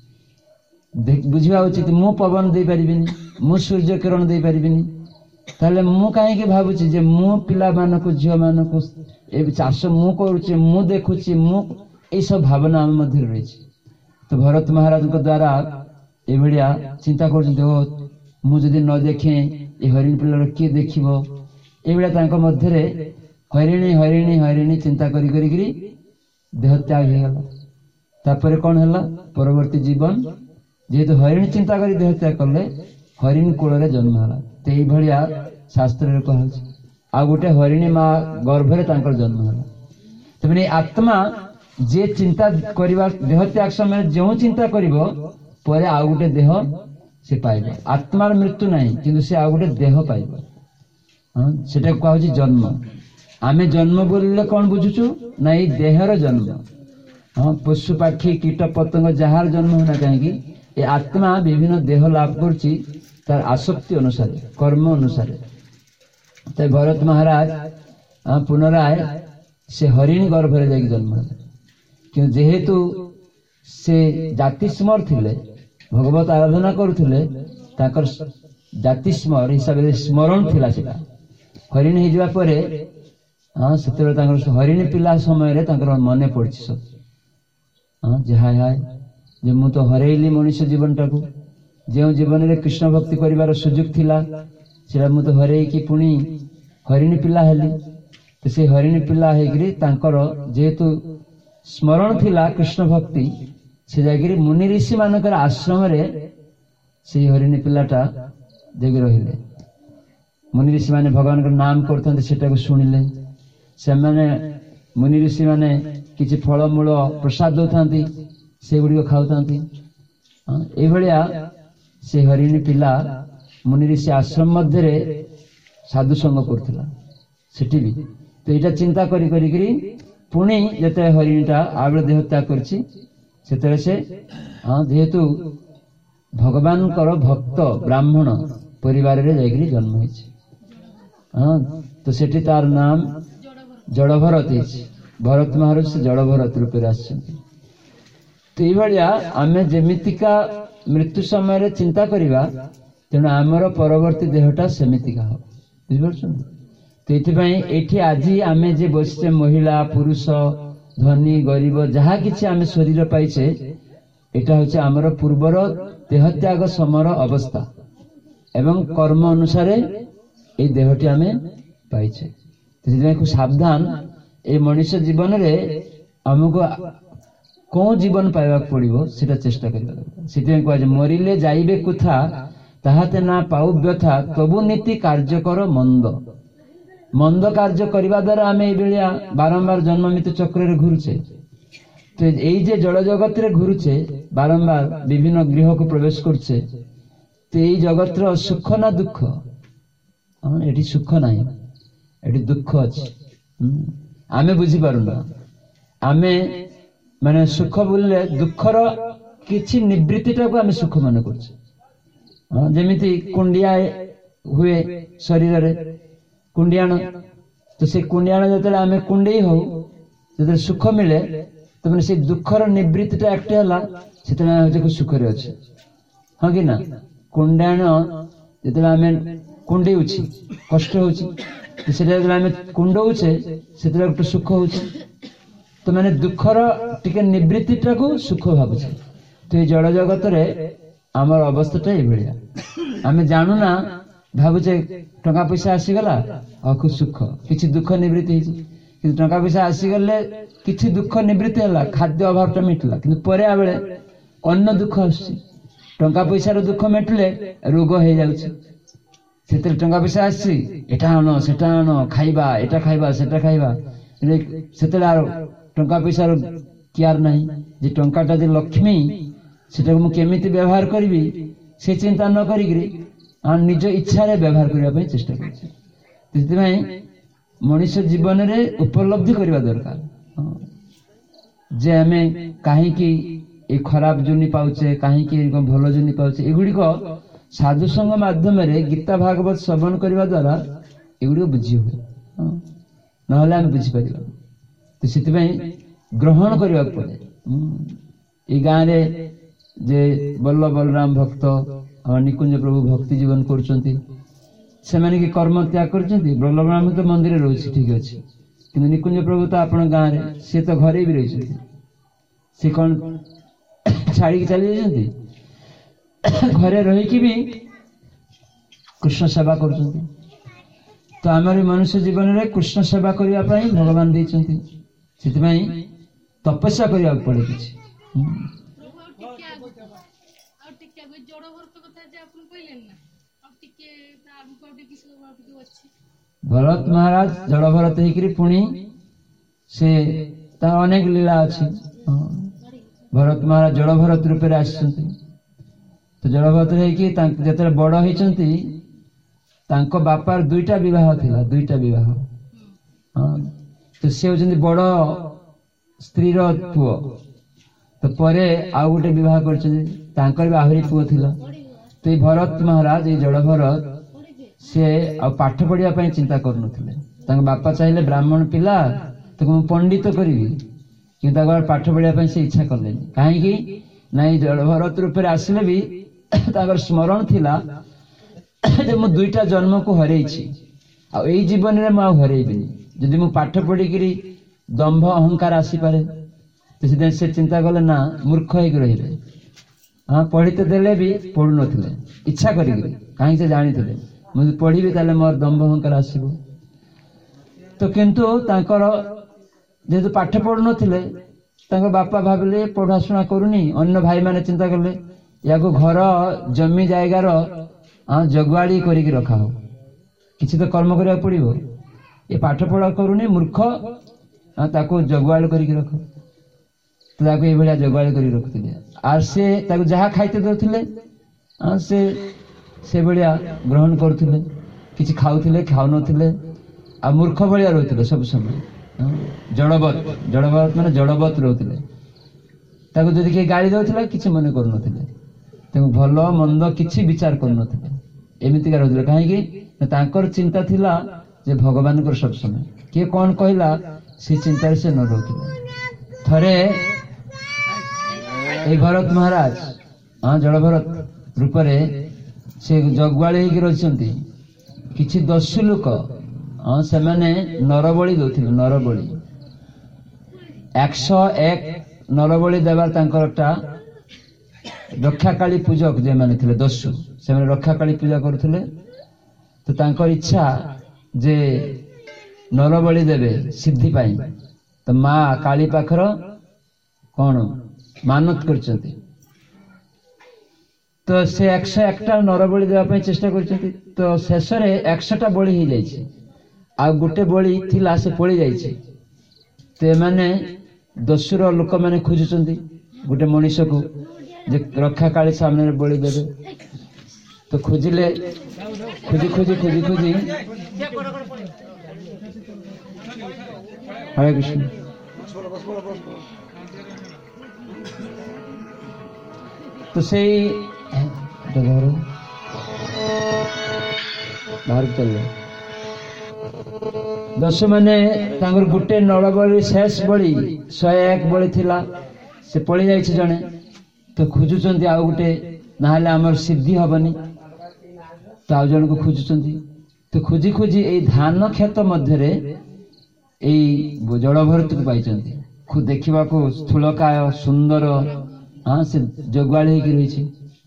करुची बुझा उचित मु पवन दे पारिबिनी मु सूर्य किरण दे पारिबिनी ताले मु कहीं भावुची जे मु पिला मानक झील मानक ए चाष मु करुची मु देखुची मु ए सब भावना आम मध्य रही तो भरत महाराज द्वारा ए भलिया चिंता कर मु जदि न देखे ए हरिण पिला किए देखिबो ए भलिया तांको मध्य रे हरिणी हरिणी हरिणी चिंता करी करी देह त्याग हो गला तापर कौन है परवर्ती जीवन जेहेतु हरिणी चिंता करी देह त्याग कले हरिण कूल रे जन्म है तो ये भलिया शास्त्र कह आ गोटे हरिणी माँ गर्भरे तांकर जन्म है तबे आत्मा जे चिंता करिबा देह त्याग समय जो चिंता करिबो परे आ गोटे देह से पाइबो आत्मार मृत्यु नहीं किंतु से आ गोटे देह पाइबो हां सेटा कहउची जन्म आमे जन्म बोलले कौन बुझुचु नहीं देहर जन्म हाँ पशु पाखी कीट पतंग जार जन्म होना कहीं ये आत्मा विभिन्न देह लाभ करछि तार आसक्ति अनुसार कर्म अनुसार तो भरत महाराज पुनराय से हरिणी गर्भरे जाके जन्म क्यों जेहेतु से जाति स्मर थिले भगवत आराधना करुथिले ताकर जाति स्मर हिसाब से स्मरण थिला सेटा हरिणी हो जावा परे हाँ से हरिणी पिला समय मन पड़ी सब हाँ जहाँ जे मु तो हरैली मनुष्य जीवन टाकू जो जीवन में कृष्ण भक्ति करिवार सुযোগ थिला सेटा मु तो हरैकी पुणी हरिणी पिला हेली तो से हरिणी पिला हेकरी तांकर जेहेतु स्मरण थिला कृष्ण भक्ति से जागिरी मुनि ऋषि मानकर आश्रम रे से हरिणी पिलाटा जगी रहिले मुनि ऋषि माने भगवान का नाम करथांते सेटा को सुनिले से मुनि ऋषि माने किसी फलमूल प्रसाद दौरान से गुड़िक खाऊता ये भाया से हरिणी पिला मुनि ऋषि आश्रम मध्य साधु संग करथिला सेठी भी तो एटा चिंता करी करी करी पुणी जते हरिणीटा आबे देह त्याग करछि सेतरे से हां जेहेतु भगवान कर भक्त ब्राह्मण परिवार रे जाइकरी जन्म होइछि हां तो सेठी तार नाम जड़भरत होइछि भरत महाराज से जड़भरत रूप रे आछन्ति तो ई भलिया आमे जेमितिका मृत्यु समय रे चिंता करिवा तेणु आमर परवर्ती देहटा सेमितिका हो बुझिपारछन तो एठी आज आमे जे बसचे महिला पुरुष धनी गरीब जहा किछि आमे शरीर पाइछे एटा होचे आमर पूर्वर देहत्याग समर अवस्था एवं कर्म अनुसार ए देहटी आमे पाइछे तो खूब सावधान ए मनुष्य जीवन रे हमको कौन जीवन पाइबा पड़िबो सेटा चेष्टा करबा सेते को आज मरिले जाइबे कुथा ताहाते ना पाउ व्यथा तबु नीति कार्य कर मंद मंद कार्य करने द्वारा आम ये बारंबार जन्म मृत्यु चक्र घुरुचे तो यही जे जड़ जगत रे घुरुचे बारंबार विभिन्न गृह को प्रवेश करछे तो यही जगत रो सुख ना दुख एटी सुख नहीं एटी दुख अछि आमे बुझी पारुना आमे माने सुख बोलले दुखर किछि निवृत्तिटा को आमे सुख माने करछे जेमिति कुंडिया हुए शरीर रे कुंडियाण तो से कुंडियाण जते आमे कुंडई हो जते सुख मिले तो माने से दुखर निवृत्तिटा एकटे हला सेते होजे को सुख रे अछि हां कि ना कुंडियाण जते आमे कुंडई उछि कष्ट होछि तो सेते आमे कुंडौछे सेते एकटे सुख होछि तो माने दुखर टिके निवृत्तिटा को सुख भाबुछि तो ए जड़ जगत रे आमर अवस्थाटा ए भलिया आमे जानू ना भाबुचे टंका पैसा आसीगला खूब सुख किसी दुख निवृत्ति कि टंका पैसा आसीगले किसी दुख निवृत्ति है खाद्य अभाव मिटला कि पर बेले अन्न दुख आसुची टंका पैसार दुख मिटले रोग हो जाऊे टंका पैसा आसी एटा आन सेटा आन खाइबा एटा खाइबा सेटा खाइबा से टंका पैसार केयार नहीं जे टंकाटा जे लक्ष्मी सेटा मु केमिति व्यवहार करी से चिंता न करी निज इच्छा रे व्यवहार करने चेष्टा कर मनुष्य जीवन रे उपलब्धि करवा दरकार जे हमें कहीं खराब जुनी पाउचे कहीं भल जुनी पाउचे एगुड़ी साधु संग माध्यम रे गीता भागवत श्रवण करने द्वारा एगुड़ी बुझी हुए नहले आम बुझी पार तो से ग्रहण करने पड़े गाँव रे जे बल्ल बलराम भक्त निकुंज प्रभु भक्ति जीवन कर कर्म त्याग कर बलराम तो मंदिर रोचे ठीक अच्छे कि निकुंज प्रभु तो आपण गाँव में सी तो घरे भी रही सी कौन छाड़ी चली जाती घरे रही भी कृष्ण सेवा कर तो आमर मनुष्य जीवन में कृष्ण सेवा करने भगवान देते तपस्या करने पड़े किसी भरत महाराज जड़ भरत होकर पुणी से अनेक लीला अच्छी भरत महाराज जड़ भरत रूप तो जड़ भरत होते बड़ होती बापार दुईटा विवाह थिला दुईटा विवाह तो सी होती बड़ स्त्री पुओ तो परे आउ गोटे विवाह कर आहरी पुओ थिला तो ये भरत महाराज ये जड़ भरत से पाठ पढ़िया चिंता कर बापा चाहिए ब्राह्मण पिला तो पंडित करी कि पाठ पढ़िया से इच्छा कले कहीं ना जड़ भरत रूप आसिले भी स्मरण थिला मु दुईटा जन्म को हरई आई जीवन में मुझे जदि मु पाठ पढ़ी दंभ अहंकार आसीपे तो से चिंता कले ना मूर्ख हो रही हाँ पढ़ी तो देले भी पढ़ु नथिले इच्छा करी कहीं से जानी थे मुझे पढ़ी ताले मोर दंभ अहंकार आसीबो तो किंतु तांकर जेहेतु पाठ पढ़ु नथिले तांकर बापा भाबिले पढ़ाशुना करूनी अन्य भाई माने चिंता कले या को घर जमी जायगार जगुआड़ी करिक रखा हो किसी तो कर्म करिया पड़िबो ये पाठ पढ़ा करूनी मूर्ख ताको जगुआड़ करिक रख तो ताको ए भलिया जगुआड़ करिक रखथिले आर से ताको जहा खाइते दउथिले से भलिया ग्रहण करथिले କିଛି ଖାଉଥିଲେ ଖାଉ ନଥିଲେ ଆଉ ମୂର୍ଖ ଭଳିଆ ରହୁଥିଲେ ସବୁ ସମୟ। ଜଡ଼ବତ ମାନେ ଜଡ଼ବତ ରହୁଥିଲେ। ତାକୁ ଯଦି କିଏ ଗାଳି ଦଉଥିଲା କିଛି ମନେ କରୁନଥିଲେ, ତାଙ୍କୁ ଭଲ ମନ୍ଦ କିଛି ବିଚାର କରୁନଥିଲେ, ଏମିତିକା ରହୁଥିଲେ। କାହିଁକି ନା ତାଙ୍କର ଚିନ୍ତା ଥିଲା ଯେ ଭଗବାନଙ୍କର ସବୁ ସମୟ, କିଏ କଣ କହିଲା ସେ ଚିନ୍ତାରେ ସେ ନ ରହୁଥିଲେ। ଥରେ ଏଇ ଭରତ ମହାରାଜ ଜଳଭରତ ରୂପରେ ସେ ଜଗୁଆଳି ହେଇକି ରହିଛନ୍ତି। କିଛି ଦସ୍ୟୁ ଲୋକ ସେମାନେ ନରବଳି ଦଉଥିଲେ। ନରବଳି 101 ନରବଳି ଦେବାର ତାଙ୍କର একটা ରକ୍ଷାକାଳୀ ପୂଜକ ଯେମାନେ ଥିଲେ ଦସ୍ୟୁ, ସେମାନେ ରକ୍ଷାକାଳୀ ପୂଜା କରୁଥିଲେ। ତ ତାଙ୍କର ଇଚ୍ଛା ଯେ ନରବଳି ଦେବେ ସିଦ୍ଧି ପାଇଁ। ତ ମା କାଳୀ ପାଖର କଣ ମାନତ କରିଛନ୍ତି। ତ ସେ 101ଟା ନରବଳି ଦେବା ପାଇଁ ଚେଷ୍ଟା କରିଛନ୍ତି। ତ ଶେଷରେ 100ଟା ବଳି ହେଇଯାଇଛି, ଆଉ ଗୋଟେ ବଳି ଥିଲା ସେ ପଳେଇ ଯାଇଛି। ତ ଏମାନେ ଦସ୍ୟୁର ଲୋକମାନେ ଖୋଜୁଛନ୍ତି ଗୋଟେ ମଣିଷକୁ ଯେ ରକ୍ଷାକାଳୀ ସାମ୍ନାରେ ବଳି ଦେବେ। ତ ଖୋଜିଲେ, ଖୋଜି ଖୋଜି ଖୋଜି ଖୋଜି ହରେ କୃଷ୍ଣ ତ ସେଇ ବାହାରକୁ ଚାଲିଲେ ଦସ୍ୟୁ ମାନେ ତାଙ୍କର ଗୋଟେ ନଳବଳି ଶେଷ ବଳି 101 ବଳି ଥିଲା, ସେ ପଳେଇ ଯାଇଛି ଜଣେ। ତ ଖୋଜୁଛନ୍ତି ଆଉ ଗୋଟେ, ନହେଲେ ଆମର ସିଦ୍ଧି ହବନି। ତ ଆଉ ଜଣକୁ ଖୋଜୁଛନ୍ତି। ତ ଖୋଜି ଖୋଜି ଏଇ ଧାନ କ୍ଷେତ ମଧ୍ୟରେ ଏଇ ଜଳଭରତକୁ ପାଇଛନ୍ତି। ଦେଖିବାକୁ ସ୍ଥୂଳକାୟ ସୁନ୍ଦର, ସେ ଜଗୁଆଳି ହେଇକି ରହିଛି।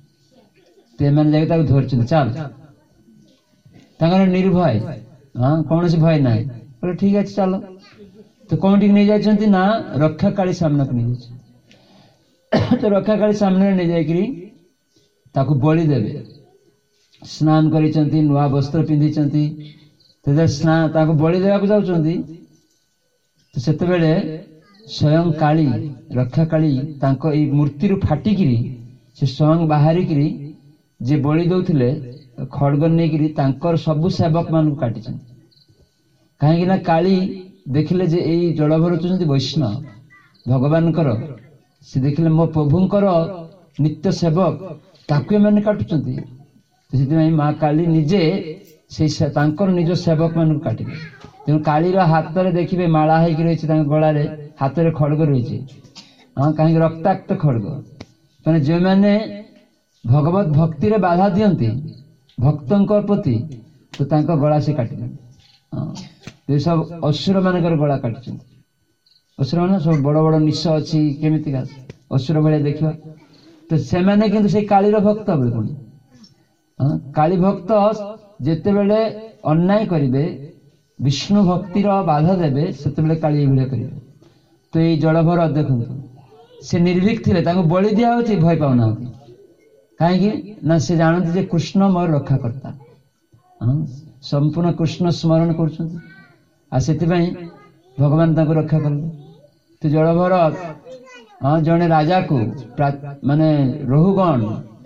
ତ ଏମାନେ ଯାଇକି ତାକୁ ଧରିଛନ୍ତି। ଚାଲ, ତାଙ୍କର ନିର୍ଭୟ, କୌଣସି ଭୟ ନାହିଁ। କହିଲେ ଠିକ ଅଛି ଚାଲ। ତ କୋଉଠିକି ନେଇ ଯାଇଛନ୍ତି ନା ରକ୍ଷାକାଳୀ ସାମ୍ନାକୁ ନେଇଯାଇଛି। ତ ରକ୍ଷାକାଳୀ ସାମ୍ନାରେ ନେଇଯାଇକିରି ତାକୁ ବଳି ଦେବେ। ସ୍ନାନ କରିଛନ୍ତି, ନୂଆ ବସ୍ତ୍ର ପିନ୍ଧିଛନ୍ତି। ତାକୁ ବଳି ଦେବାକୁ ଯାଉଛନ୍ତି। ତ ସେତେବେଳେ ସ୍ୱୟଂ କାଳୀ ରକ୍ଷାକାଳୀ ତାଙ୍କ ଏଇ ମୂର୍ତ୍ତିରୁ ଫାଟିକିରି ସେ ସ୍ୱୟଂ ବାହାରିକିରି ଯେ ବଳି ଦଉଥିଲେ ଖଡଗ ନେଇକିରି ତାଙ୍କର ସବୁ ସେବକ ମାନଙ୍କୁ କାଟିଛନ୍ତି। କାହିଁକି ନା କାଳୀ ଦେଖିଲେ ଯେ ଏଇ ଜଳଭର ହେଉଛନ୍ତି ବୈଷ୍ଣବ ଭଗବାନଙ୍କର। ସେ ଦେଖିଲେ ମୋ ପ୍ରଭୁଙ୍କର ନିତ୍ୟ ସେବକ, ତାକୁ ଏମାନେ କାଟୁଛନ୍ତି। ସେଥିପାଇଁ ମା କାଳୀ ନିଜେ ତାଙ୍କର ନିଜ ସେବକ ମାନଙ୍କୁ କାଟିବେ। ତେଣୁ କାଳୀର ହାତରେ ଦେଖିବେ ମାଳା ହେଇକି ରହିଛି, ତାଙ୍କ ଗଳାରେ ହାତରେ ଖଡଗ ରହିଛି। କାହିଁକି ରକ୍ତାକ୍ତ ଖଡଗ। ମାନେ ଯେଉଁମାନେ ଭଗବତ ଭକ୍ତିରେ ବାଧା ଦିଅନ୍ତି ଭକ୍ତଙ୍କ ପ୍ରତି, ତ ତାଙ୍କ ଗଳା ସେ କାଟିଛନ୍ତି। ସବୁ ଅସୁର ମାନଙ୍କର ଗଳା କାଟିଛନ୍ତି। ଅସୁର ମାନେ ସବୁ ବଡ ବଡ ନିଶ ଅଛି, କେମିତିକା ଅସୁର ଭଳିଆ ଦେଖିବା। ତ ସେମାନେ କିନ୍ତୁ ସେଇ କାଳୀର ଭକ୍ତ ବୋଲି ପୁଣି କାଳୀ ଭକ୍ତ ଯେତେବେଳେ ଅନ୍ୟାୟ କରିବେ, ବିଷ୍ଣୁ ଭକ୍ତିର ବାଧା ଦେବେ, ସେତେବେଳେ କାଳୀ ଏଇଭଳିଆ କରିବେ। ତ ଏଇ ଜଳଭର ଦେଖନ୍ତୁ, ସେ ନିର୍ଭୀକ ଥିଲେ, ତାଙ୍କୁ ବଳି ଦିଆ ହଉଛି, ଭୟ ପାଉନାହାନ୍ତି। କାହିଁକି ନା ସେ ଜାଣନ୍ତି ଯେ କୃଷ୍ଣ ମୋର ରକ୍ଷାକର୍ତ୍ତା। ସମ୍ପୂର୍ଣ୍ଣ କୃଷ୍ଣ ସ୍ମରଣ କରୁଛନ୍ତି, ଆଉ ସେଥିପାଇଁ ଭଗବାନ ତାଙ୍କୁ ରକ୍ଷା କଲେ। ତ ଜଳଭର ଜଣେ ରାଜାକୁ ମାନେ ରହୁଗଣ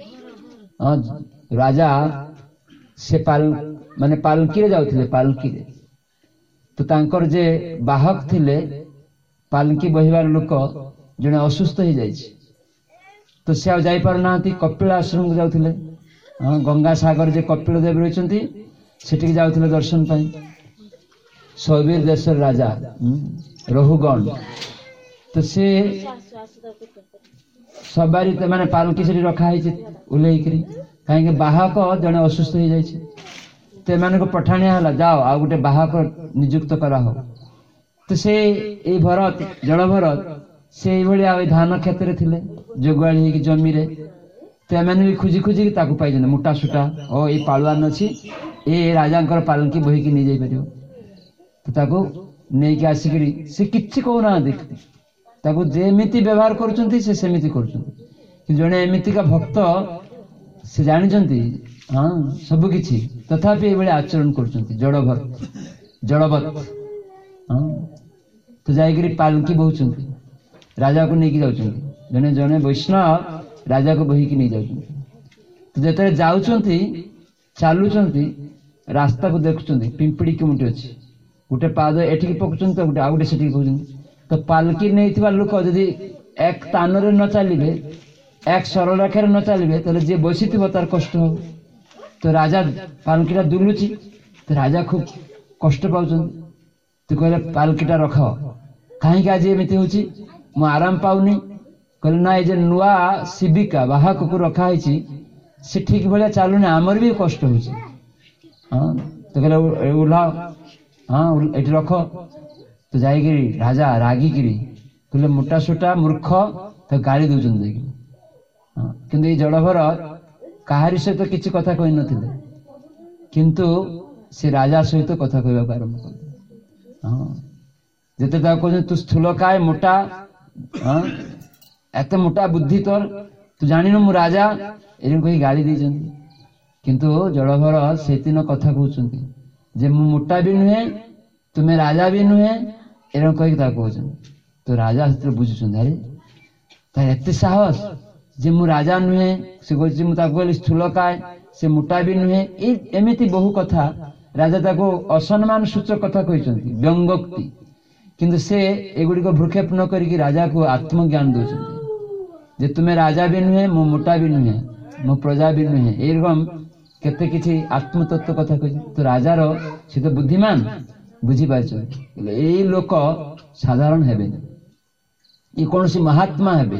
ରାଜା ସେ ମାନେ ପାଲକିରେ ଯାଉଥିଲେ। ପାଲକିରେ ତ ତାଙ୍କର ଯେ ବାହକ ଥିଲେ, ପାଲକି ବହିବାର ଲୋକ ଜଣେ ଅସୁସ୍ଥ ହେଇଯାଇଛି। ତ ସେ ଆଉ ଯାଇପାରୁନାହାନ୍ତି। କପିଳ ଆଶ୍ରମକୁ ଯାଉଥିଲେ। ଗଙ୍ଗାସାଗର ଯେ କପିଳ ଦେବ ରହିଛନ୍ତି, ସେଠିକି ଯାଉଥିଲେ ଦର୍ଶନ ପାଇଁ। ସୌବୀର ଦେଶର ରାଜା ରହୁଗଣ। ତ ସେ ସବାରି ମାନେ ପାଲକି ସେଠି ରଖା ହେଇଛି ଓହ୍ଲେଇକିରି, କାହିଁକି ବାହକ ଜଣେ ଅସୁସ୍ଥ ହେଇଯାଇଛି। ତ ଏମାନଙ୍କୁ ପଠାଣିଆ ହେଲା, ଯାଅ ଆଉ ଗୋଟେ ବାହକ ନିଯୁକ୍ତ କରାହବ। ତ ସେ ଏଇ ଭରତ ଜଳଭରତ ସେ ଏଇଭଳି ଆଉ ଏଇ ଧାନ କ୍ଷେତ୍ରରେ ଥିଲେ, ଜଗୁଆଳି ହେଇକି ଜମିରେ। ତ ଏମାନେ ବି ଖୋଜି ଖୋଜିକି ତାକୁ ପାଇଛନ୍ତି। ମୋଟା ସୁଟା ଏଇ ପାଳୁଆନ ଅଛି, ଏ ରାଜାଙ୍କର ପାଲଙ୍କି ବୋହିକି ନେଇଯାଇପାରିବ। ତ ତାକୁ ନେଇକି ଆସିକିରି ସେ କିଛି କହୁନାହାନ୍ତି, ତାକୁ ଯେମିତି ବ୍ୟବହାର କରୁଛନ୍ତି ସେ ସେମିତି କରୁଛନ୍ତି। ଜଣେ ଏମିତିକା ଭକ୍ତ, ସେ ଜାଣିଛନ୍ତି ସବୁ କିଛି, ତଥାପି ଏଇଭଳି ଆଚରଣ କରୁଛନ୍ତି। ଜଳବତ ତ ଯାଇକିରି ପାଲକି ବୋହୁଛନ୍ତି, ରାଜାକୁ ନେଇକି ଯାଉଛନ୍ତି। ଜଣେ ଜଣେ ବୈଷ୍ଣବ ରାଜାକୁ ବୋହିକି ନେଇ ଯାଉଛନ୍ତି। ତ ଯେତେବେଳେ ଯାଉଛନ୍ତି, ଚାଲୁଛନ୍ତି, रास्ता को देखुଛନ୍ତି पिंपड़ी केमुटी अछि गोटे पाद एठिक पकुଛନ୍ତି तो गोटे आ गोटे सेठिक पकुଛନ୍ତି तो पालकी नैथिबा लोक जदि एक तानरे न चलिबे एक सरल रेखार न चलिबे तो जे बसिथिबो तार कष्ट हो तो राजा पालकीटा दुलुची तो राजा खूब कष्ट पाउଛନ୍ତି तो कहले पालकीटा रख कहीं आज एमती होची मु आराम पाउनी कहले ना ये नुआ शिविका बाहक को रखा है से ठीक भाया चलुना आमर भी कष्ट हो हाँ तो कहले उल्लाह हाँ ये रख तो जाइए राजा रागिकी कहले मोटा सोटा मूर्ख तो गाड़ी दौरान हाँ कि ये जड़भर कहारी सहित किसी कथा कही नथिले किंतु से राजा सहित कथा कहवाक आरंभ कर हाँ जिते कहते तू स्थूलकाय मोटा हाँ एत मोटा बुद्धि तोर तू जानिनु मु राजा एरम कही गाली देइछन्ति किंतु जड़भर से दिन कथा कहउछन्ति जे मु मोटा भी नुहे तुमे राजा भी नुहे एरम कही ता कहउछन्ति तो राजा हस्ते बुझुछन्ति अरे तार एते साहस जे मु राजा नुहे से कहछि मु ताको स्थूलकाय से मोटा भी नुहे एमिति बहु कथा राजा ताको असम्मान सूचक कथा कहउछन्ति व्यंगोक्ति किंतु से एगुड़िक भ्रूक्षेप न करिकी राजा को आत्मज्ञान दौरान जे तुम्हें राजा भी नुहे मो मोटा भी नुहे मो प्रजा भी नुहे एरकम केते किछि आत्मतत्व कथा कहि तो राजार से तो बुद्धिमान बुझी पाइछन ए लोक साधारण हेबे ये कौन सी महात्मा हेबे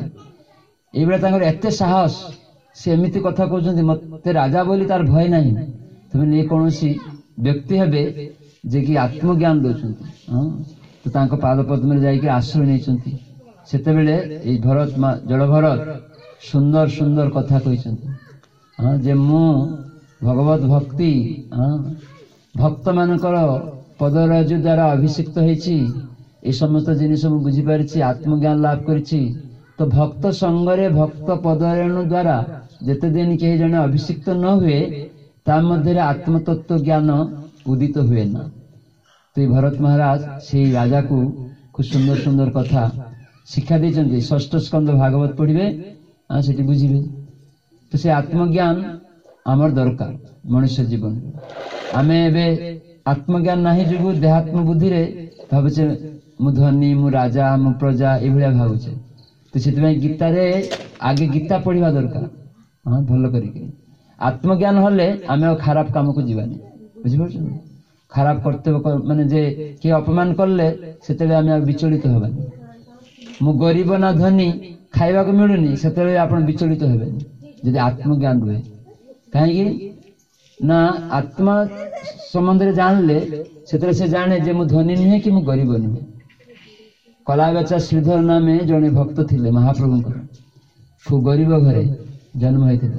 ए बेला तांकर एते साहस से एमिति कथा कहउछन्ति मते राजा बोली तार भय नाही तमे ए कौन सी व्यक्ति हेबे जे कि आत्मज्ञान दउछन्ति हां तो तांको पाद पद्म जाइके आश्रय नैछन्ति सेतेबेले ए भरत जड़ भरत सुंदर सुंदर कथा कहिछन्ति हां जे मु भगवत भक्ति हां भक्त मानकर पदराजु द्वारा अभिषिक्त होईछि ए समस्त जिनिस मु बुझी पारिछि आत्मज्ञान लाभ करिछि तो भक्त संगरे भक्त पदरेणु द्वारा जेते दिन के जने अभिषिक्त न हुए ता मध्य आत्मतत्व ज्ञान उदित हुए ना तो भरत महाराज से राजा को खूब सुंदर सुंदर कथा शिक्षा देते षष्ठ स्कंद भागवत पढ़े हाँ से बुझे तो से आत्मज्ञान आमर दरकार मनुष्य जीवन आमे एबे आत्मज्ञान नाही जुगु देहात्म बुद्धि रे भाबुचे मु धनी मु राजा मु प्रजा ए भलिया भाबुचे तो सेतमे गीता रे आगे गीता पढ़िबा दरकार हाँ भलो करिके आत्मज्ञान हले आमे खराब काम को जीवानी बुझि परछन खराब कर्तव्य माने जे के अपमान करले सेतेबे आमे विचलित होबानी मु गरीब ना धनी खाइबा को मिलुनी सेतेबे आपण विचलित हेबेनी जदि आत्मज्ञान रहे कहीं ना आत्मा संबंध रे जानले सेतरे से जाने जे मु धनी नहीं कि मु गरीब नहीं कलाबेचा श्रीधर नामे जने भक्त थिले महाप्रभुंकर खूब गरीब घरे जन्म होइथिले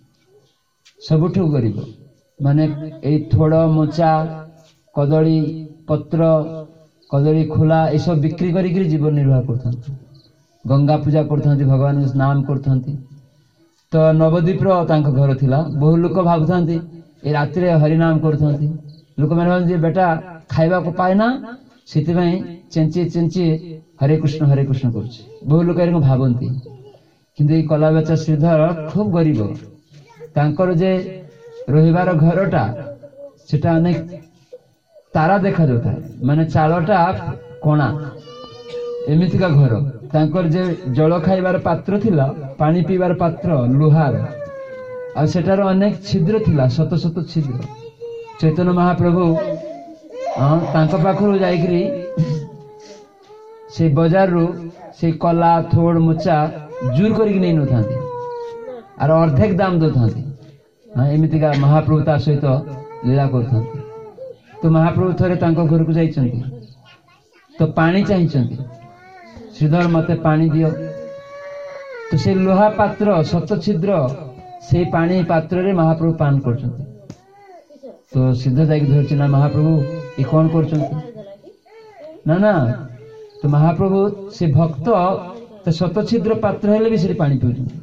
सबुठु गरीब माने ए थोड़ मोचा कदली पत्र कदली खोला ये सब बिक्री करी जीवन निर्वाह करथांती गंगा पूजा करथांती भगवान नाम करथांती तो नवद्वीप तांका घर थिला बहु लोक भाबुथांती ए राति रे हरि नाम करथांती लोक माने जे बेटा खाइबा को पाए ना सेति पई चेंची चेंची हरे कृष्ण करछि बहु लोक एरको भाबंती किंतु ए कलाबेचा श्रीधर खूब गरीब तांकर जे रहिबार घरटा सेटा अनेक तारा देखा जाता है माने चालटा कोणा एमितिका घर तांकर जे जल खाइबार पात्र थिला पानी पीबार पात्र लुहार आ सेटार अनेक छिद्र थिला शत शत छिद्र चैतन्य महाप्रभु हां तांका पाखरु जाइकरी से बाजार रो से कला थोड़ मुचा जूर करिक नै नथांती आर अर्धेक दाम दथांती हां एमितिका महाप्रभु ता सहित लीला करथांती तो महाप्रभु थरे तांको घर को जाइछन्ती तो पानी चाहिछन्ती श्रीधर मते पानी दियो तो से लोहा पात्र शत छिद्र से पानी पात्र रे महाप्रभु पान करछन्ती तो सिद्ध जाइक धरछि ना महाप्रभु ई कोन करछन्ती ना ना तो महाप्रभु से भक्त तो शत छिद्र पात्र हेले भी से पानी पिउछन्ती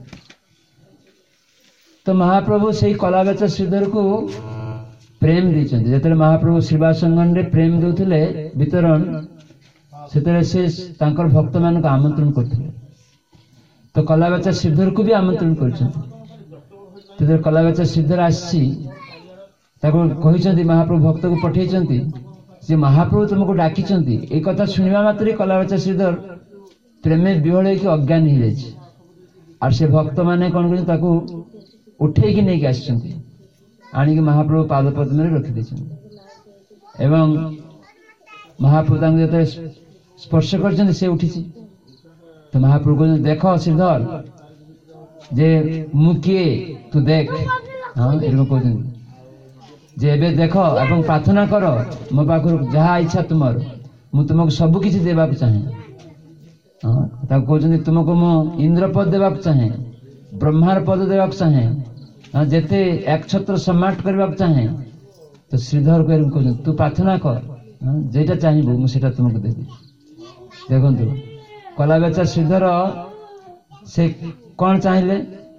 तो महाप्रभु से कलाबेचा श्रीधर को प्रेम देछन्ती जेतले महाप्रभु सेवा संगठन रे प्रेम देउथिले वितरण सेतले से तांकर भक्त मान को आमंत्रण करथिले तो कलाबेचा श्रीधर को भी आमंत्रण करछन्ती तो कलाबेचा श्रीधर आसी कहते महाप्रभु भक्त को पठे जे महाप्रभु तुमको डाकी ए कथा शुणा मात्र कलाबच्चा श्रीधर प्रेम विहल हो अज्ञान हो जाए और से भक्त मैंने कौन कर उठे नहीं आनिक महाप्रभु पाद पद्म रखिदे एवं महाप्रभु जो स्पर्श कर उठी तो महाप्रभु कहते देख श्रीधर जे मु किए तू देख हाँ एरकम कहते जे एबे देख एवं प्रार्थना कर मो पाखु जहाँ इच्छा तुमर मु तुमको सब किसी देवा चाहे हाँ कहते तुमको मो इंद्र पद देवा चाहे ब्रह्मार पद देवा चाहे हाँ जेते एक छत्र सम्राट करने चाहे तो श्रीधर को कहते तू प्रार्थना कर हाँ जेटा चाहिए मुझे तुमको देवी देखु कलाबच्चा श्रीधर से कौन चाहिए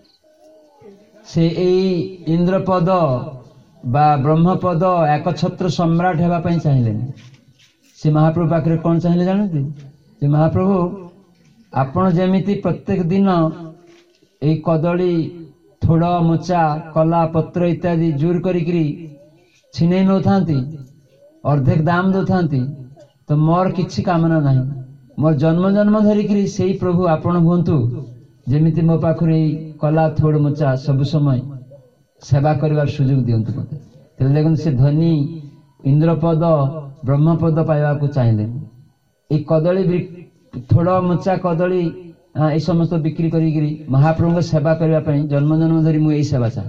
से इंद्रपद बा ब्रह्मपद एक छत्र सम्राट होगापी चाहिए से महाप्रभु पाखे कौन चाहिए जानते जे महाप्रभु आपण जमीती प्रत्येक दिन यही कदली थोड़ मोचा कला पत्र इत्यादि जोर करी छिने नौ था अर्धेक दाम दौ था तो मोर किछि कामना नहीं मोर जन्म जन्म धरिकी से प्रभु आपण हूँ जमीती मो पाखे कला थोड़ मोचा सब समय सेवा कर सुजोग दिंतु मत देखते से धनी इंद्रपद ब्रह्मपद पाइबा चाहिए ये कदली थोड़ मोचा कदली ये समस्त बिक्री करी महाप्रभु सेवा करने जन्म जन्म धरी मुझे सेवा चाहे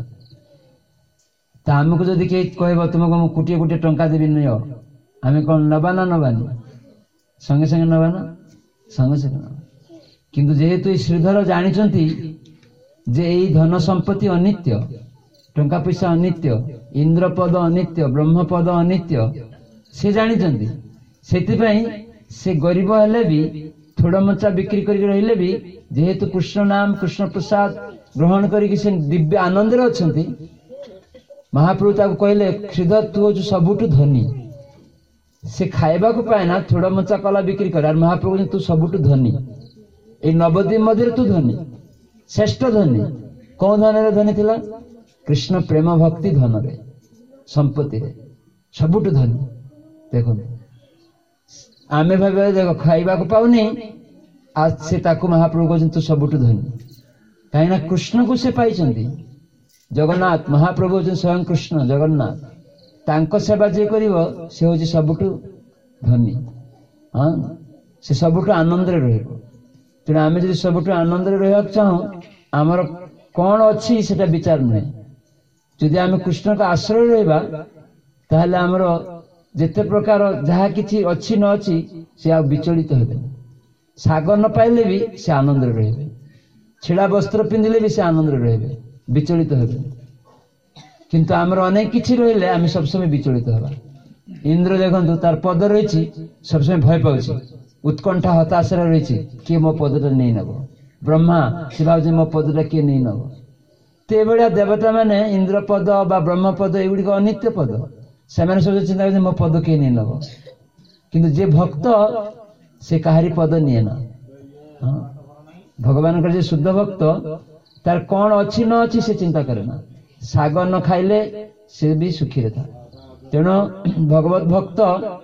तो आमको जदि कह कह तुमको मुझे कोटे कोटे टंका देवी नहीं आम कौन नबा ना नबानी संगे संगे नबा ना संगे संगे नबा किंतु जेहेतु ये श्रीधर जानी जे यही धन संपत्ति अनित्य टंका पैसा अनित्य इंद्रपद अनित्य ब्रह्मपद अनित्य से जानी से गरीब हेले भी थोड़ा मचा बिक्री करके रहिले भी जेहेतु कृष्ण नाम कृष्ण प्रसाद ग्रहण करके से दिव्य आनंद अच्छा महाप्रभु ताको कहले श्रीधर तू हूँ सबुठु धनी से खाइबा को पाए ना थोड़ा मचा कला बिक्री कर और महाप्रभु तू सबुठु धनी ये नवद्वीप मध्य तू धनी श्रेष्ठ धनी कौन धन धनी थिला कृष्ण प्रेम भक्ति धन रे संपत्ति रे सबुठु धनी देखो आमे भाव देख खाइबा को पाऊनी आज से ताकू महाप्रभु कहते तू सबुठु धनी कहीं कृष्ण को से पाई जगन्नाथ महाप्रभु होते स्वयं कृष्ण जगन्नाथ तांको सेवा जे करिवो से होची सबुठु धनी हाँ से सबुठु आनंद रे रहइबो तेणु आम जब सबुठु आनंद रे रहबाक चाहूँ आमर कौन अच्छी सेटा विचार नुहे जदि आम कृष्ण का आश्रय रहिबा ताहले आमर जेते प्रकार जहाँ किछि अच्छी न अच्छी से आ विचलित हेबे सागर न पाइले भी से आनंद रे रहबे छिड़ा वस्त्र पिंधिले भी से आनंद रे रहबे विचलित हेबे किंतु आमर अनेक किछि रहिले आम सब समय विचलित हबा इंद्र देखंतु तार पद रही सब समय भय पाउछि उत्कंठा हताशा रही किए मो पदटा नहीं नब ब्रह्मा से भाव मो पदटा किए नहीं नब तो ये देवता मैंने इंद्र पद बा ब्रह्म पद एगुड़िक अनित्य पद से सब चिंता कर मो पद किए नहीं नब किंतु जे भक्त से कहारी पद निए ना हाँ भगवान का शुद्ध भक्त तार कौन अच्छी न अच्छी से चिंता करे ना सागर न खाइले से भी सुखी था तेणु भगवत भक्त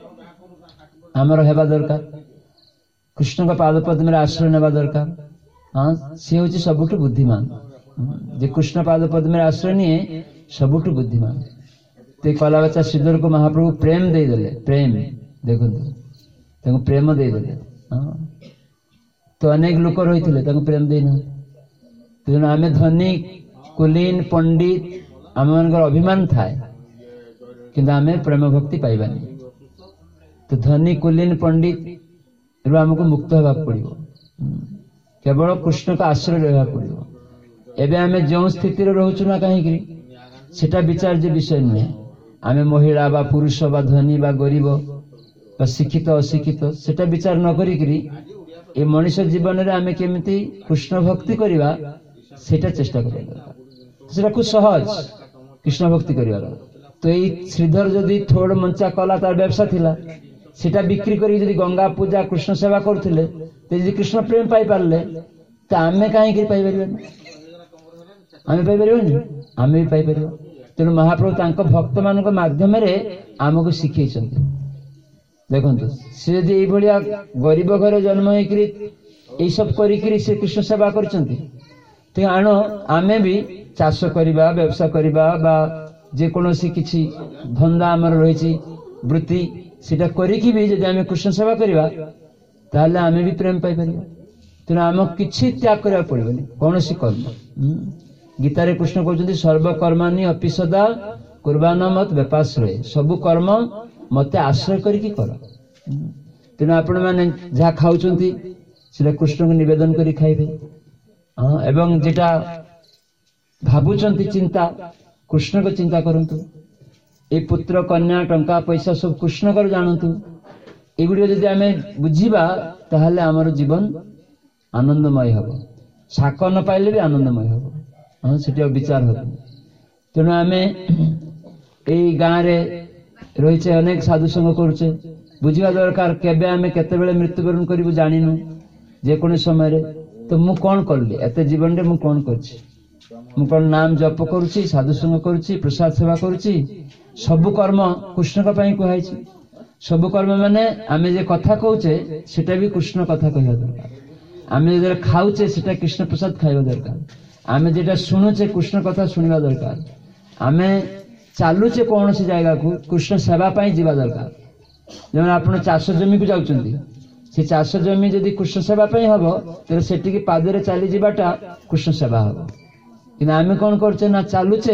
आमर हेबा दरकार कृष्ण का पाद पद्म में आश्रय नेबा दरकार हाँ सी हूँ सबुठु बुद्धिमान जे कृष्ण पाद पद्म में आश्रय निए सबुठु बुद्धिमान तो कलाबच्चा श्रीधर को महाप्रभु प्रेम दे देले प्रेम देखो प्रेम दे देले हाँ तो अनेक लोक रही प्रेम देना तेणु आम धनी कुलीन पंडित आम मान अभिमान थाए किंतु आम प्रेम भक्ति पाइबानी तो धनी कुलीन पंडित आमको मुक्त होगा पड़ो केवल कृष्ण का आश्रय रहा पड़ो एवं आम जो स्थिति रोचु ना कहीं सेटा विचार्य विषय नुहे आम महिला बा पुरुष बा धनी बा गरीब बा शिक्षित अशिक्षित सेटा विचार न करी ए मनीष जीवन में आम केमिति कृष्ण भक्ति करवा सेटा चेष्टा करा खूब सहज कृष्ण भक्ति करार तो ये श्रीधर जदि थोड़ मंचा कला तार व्यवसाय थिला सेटा बिक्री करी जदि गंगा पूजा कृष्ण सेवा करुले तो यदि कृष्ण प्रेम पाई पारे तो आम कहीं पाई आम पाई आम भी पाई तेणु महाप्रभु तांको भक्त मानक माध्यम आमको शिखैछन्ति। देखंतु से यदि एई भलिया गरीब घर जन्म होइकरी एई सब करिकरी से कृष्ण सेवा करछन्ति ते आनो आमे भी चाष करिबा व्यवसाय करिबा बा जे कोनोसी किछि धंदा हमर रहिछि वृत्ति सेटा करिकि भी यदि आमे कृष्ण सेवा करिबा ताले आमे भी प्रेम पाई परिबा। तेणु आम किछि त्याग करिया पड़िबनि कोनोसी कर्म। गीता रे कृष्ण कहउछन्ति सर्वकर्मानि अपि सदा कुर्बान मत व्यपाश्रय सबु कर्म मते आश्रय करिकि कर। तेणु आपण माने जहा खाउछन्ति सेटा कृष्ण को निवेदन करि खाइबे। एवं जेटा भाबुचन्ति चिंता कृष्ण को चिंता करंतु। ए पुत्र कन्या टंका पैसा सब कृष्ण कर जानतु। एगुडी जदि आमे बुझिबा ताहले हमर जीवन आनंदमय हबो। शाक न पाइले भी आनंदमय हबो। सेटा विचार हबो। तेणु आमे ए गाँ रे रहिছে अनेक साधु संग करूचे बुझिबा दरकार केबे आमे केतेबेले मृत्युवरण करिबु जानिनु जे कोन समय रे। तो मु कोन करली एते जीवन रे मु कोन करछि मु कोन नाम जप करूछि साधु संग करूछि प्रसाद सेवा करूछि सब कर्म कृष्ण का पई कहैछि। सब कर्म माने आमे जे कथा कहूचे सेटा भी कृष्ण कथा कहया दरकार। आमे जे खाउचे सेटा कृष्ण प्रसाद खाइबा दरकार। आमे जेटा सुनुचे कृष्ण कथा सुनिबा दरकार। आमे चालुचे कौन सी जायगा को कृष्ण सेवा पाई जीवा दरकार। जब आपण चाष जमी को जाउचंती से चाष जमी जदि कृष्ण सेवा पाई हबो तेरे सेठी की पादरे चाली जीवाटा कृष्ण सेवा हबो। कि आमे कोन करचे ना चालुचे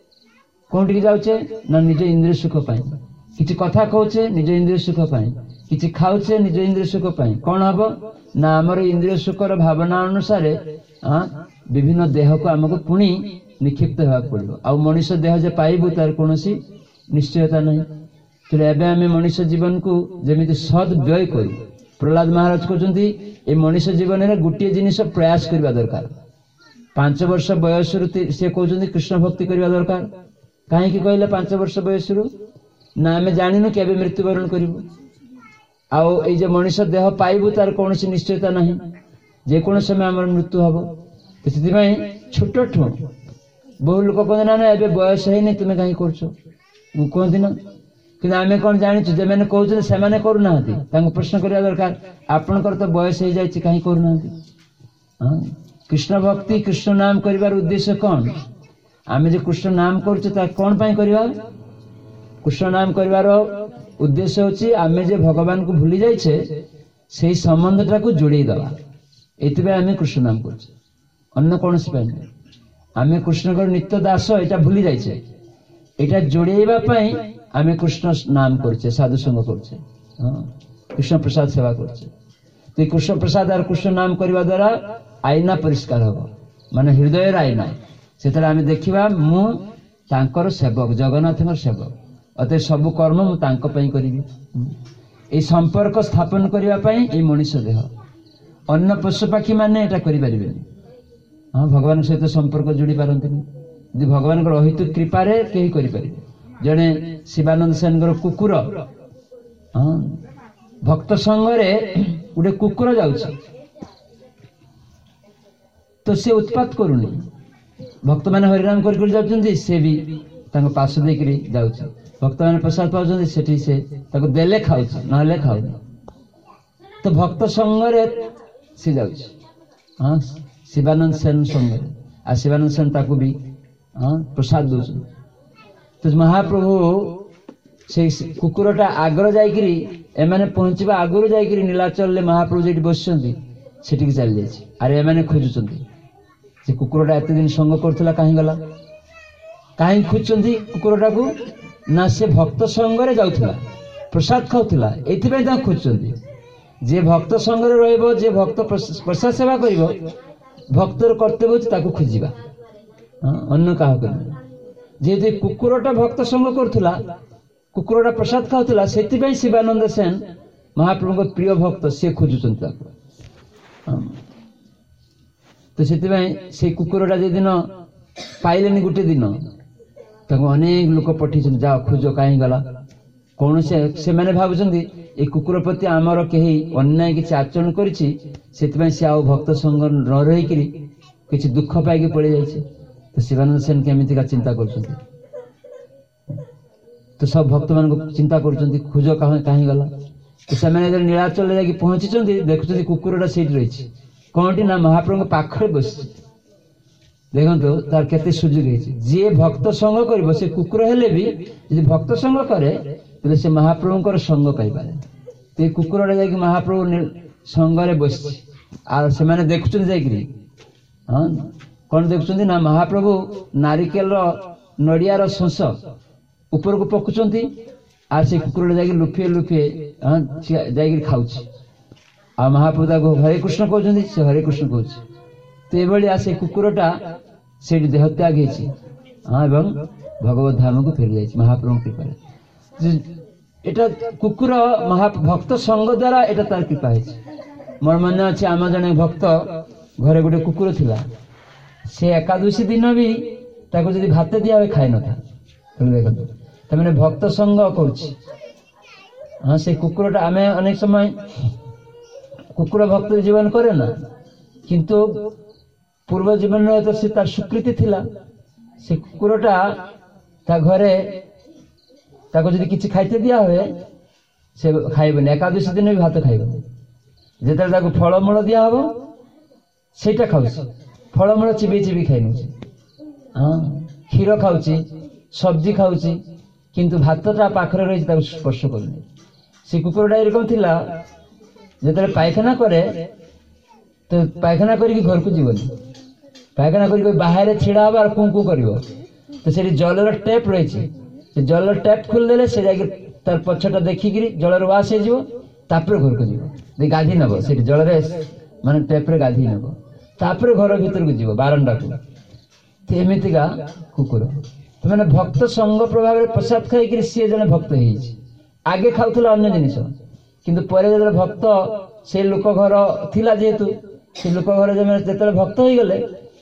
कोंटी की जाउचे ना निज इंद्रिय सुख पाई किछि कथा कहूचे निज इंद्रिय सुख पाई किछि खाउचे निज इंद्रिय सुख पाई कोन हबो ना हमर इंद्रिय सुखर भावना अनुसार विभिन्न देह को हमको पुणी निक्षिप्त होगा पड़ो आ मनुष्य देह जे पाइबु तार कोनोसी निश्चयता नहीं। तेरे एबे आमे मनुष्य जीवन को जेमिति सद व्यय करू। प्रहलाद महाराज कहउछन्ति ए मनुष्य जीवन रे गुटिए जिनिस प्रयास करबा दरकार। 5 वर्ष बयस रु से कहउछन्ति कृष्ण भक्ति करबा दरकार। काहे कि कहले 5 वर्ष बयस रु ना आमे जानिनु केबे मृत्युवरण करिवु आ ए जे मनुष्य देह पाइबु तार कोनोसी निश्चयता नहीं जे कोन समय हमर मृत्यु हबो। सेति भाई छोट ठो बहु लोक कहते ना ना ए बयस है नहीं तुम्हें कहीं कर कहते ना कि आम कौन जाचु जे मैंने कहते से करूना प्रश्न करने दरकार आपणकर तो बयस हो जाए कहीं करूना। कृष्ण भक्ति कृष्ण नाम कर उद्देश्य कौन आम जो कृष्ण नाम करुचे कौन पाई करवा। कृष्ण नाम कर उद्देश्य होची आम जे भगवान को भूली जाइछे से संबंध टाक जोड़े दवा ये आम कृष्ण नाम कर अन्य कौन आमे कृष्ण को नित्य दास एटा भूली जाइछे एटा जोड़ेबा पई आमे कृष्ण नाम करछे साधु संग करछे कृष्ण प्रसाद सेवा करछे। तो कृष्ण प्रसाद और कृष्ण नाम करबा द्वारा आईना परिष्कार होबो माने हृदय आईना सेतरा आमे देखिबा मु तांकर सेवक जगन्नाथर सेवक अते सब कर्म मु तांको पई करिवि। ए संपर्क स्थापन करबा पई ए मनुष्य देह अन्य पशु पक्षी माने एटा करि परिबेनी। भगवान सहित संपर्क जोड़ी पारती भगवान अहित कृपा कही करें। जड़े शिवानंद सेन कुकुर भक्त संगे गोटे कुकुर जाऊँ तो से उत्पात करूनी भक्त मैंने हरिनाम कर से भी पास देकर जाऊँ भक्त मैंने प्रसाद पाँच से देले खाऊ ना खाऊ तो भक्त संगे सी जाऊँ शिवानंद सेन संगे आ शिवानंद सेन ताकू भी प्रसाद दो। तो महाप्रभु से कुकुरटा आगर जाइकरी एमाने पहुंचबा आगुरु जाइकरी नीलाचल ले महाप्रभु जेठी बसचंती सेठी चली जाइछि अरे एमाने खोजुचंती से कुकुरटा एते दिन संग करथला काहे गला काहे खोजुचंती कुकुरटा को ना से भक्त संगरे जाउथला प्रसाद खाउथला एथि पे ता खोजुचंती जे भक्त संगरे रहइबो जे भक्त प्रसाद सेवा करिवो भक्तर कर्तव्य ताकू खोजा अन्य क्या जेहेतु कुकुरटा भक्त संग करुला कुकुरटा प्रसाद खाऊला से शिवानंद सेन महाप्रभु प्रिय भक्त सी खोजुं तो से कुकुरटा जो दिन पाइले गोटे दिन अनेक लोक पठे जाओ खोज कहीं गला कौन से मैंने भावुं ये कुकुर प्रति आमर कहीं अन्याय किसी आचरण करी भक्त संग न रही किसी दुख पाई पड़े जाइए। तो शिवानंद सेन केमिति का चिंता कर तो सब भक्त मान चिंता कर खोज कहीं गला तो से नीलाचल जाकि पहुंची देखुं कुकुरटा सीट रही कौन ना महाप्रभु पाखे बस देखो तार केते सुजोग जी भक्त संग कर से कुकुर हेले भी यदि भक्त संग करे तो से महाप्रभुंर संग पाइपारे तो ये कुकुरटा जाकि महाप्रभु संगरे बस से देखुं जाकि हाँ कौन देखुं ना महाप्रभु नारिकेल नड़ियार शंस ऊपर को पकुंट आ से कुकुरटा जाकि लुफिए लुफिए हाँ जा खाऊ आ महाप्रभु हरे कृष्ण कहते से हरे कृष्ण कहूँ तो ये से कुकुरटा से देह त्याग हाँ एवं भगवत धाम को फेरी जाए महाप्रभु कृपा एटा कुकुर भक्त संग द्वारा एटा तार कृपा है मोर मन अच्छे आम जने भक्त घरे गोटे कुकुर थिला से एकादशी दिन भी ताको जदि भात दिया खाए न था देखो तमें भक्त संग करुच्ची हाँ से कुकुरटा आम अनेक समय कुकुर भक्त जीवन करे ना किंतु पूर्व जीवन तो से तार स्वीकृति थिला से कुकुरटा ता घरे ताको जदि किछि खाइते दिया हुए से खाइबनी एकादशी दिन भी भात खाइबनी जेते ताको फलमूल दिया हबो सेटा खाउछि फलमूल चिबी चिबी खाइ नउछि हाँ क्षीर खाउछि सब्जी खाउछि किंतु भातटा पाखरे रही ताको स्पर्श करनी से कुकुरटा एरकम थिला जेते पायखाना करे तो पायखाना करके घर को जीवनी पायखाना करके बाहर छिड़ा हब कु कु कर तो से जलर टैप रही से जलर टैप खोलदेले से जाकि तार पछटा देखिकी जलर वाश होपर घर को जीव गाधी नब से जल माने टैप्रे गाधी नब तापर घर भीतर को जीव बारंडा को तो एमतीका कुकुर तो मैंने भक्त संग प्रभाव प्रसाद खाई सी जने भक्त हो आगे खाऊला अन्य जिनिस किंतु पर जो भक्त से लोक घर थिला जेहेतु से लोक घर जो भक्त हो गले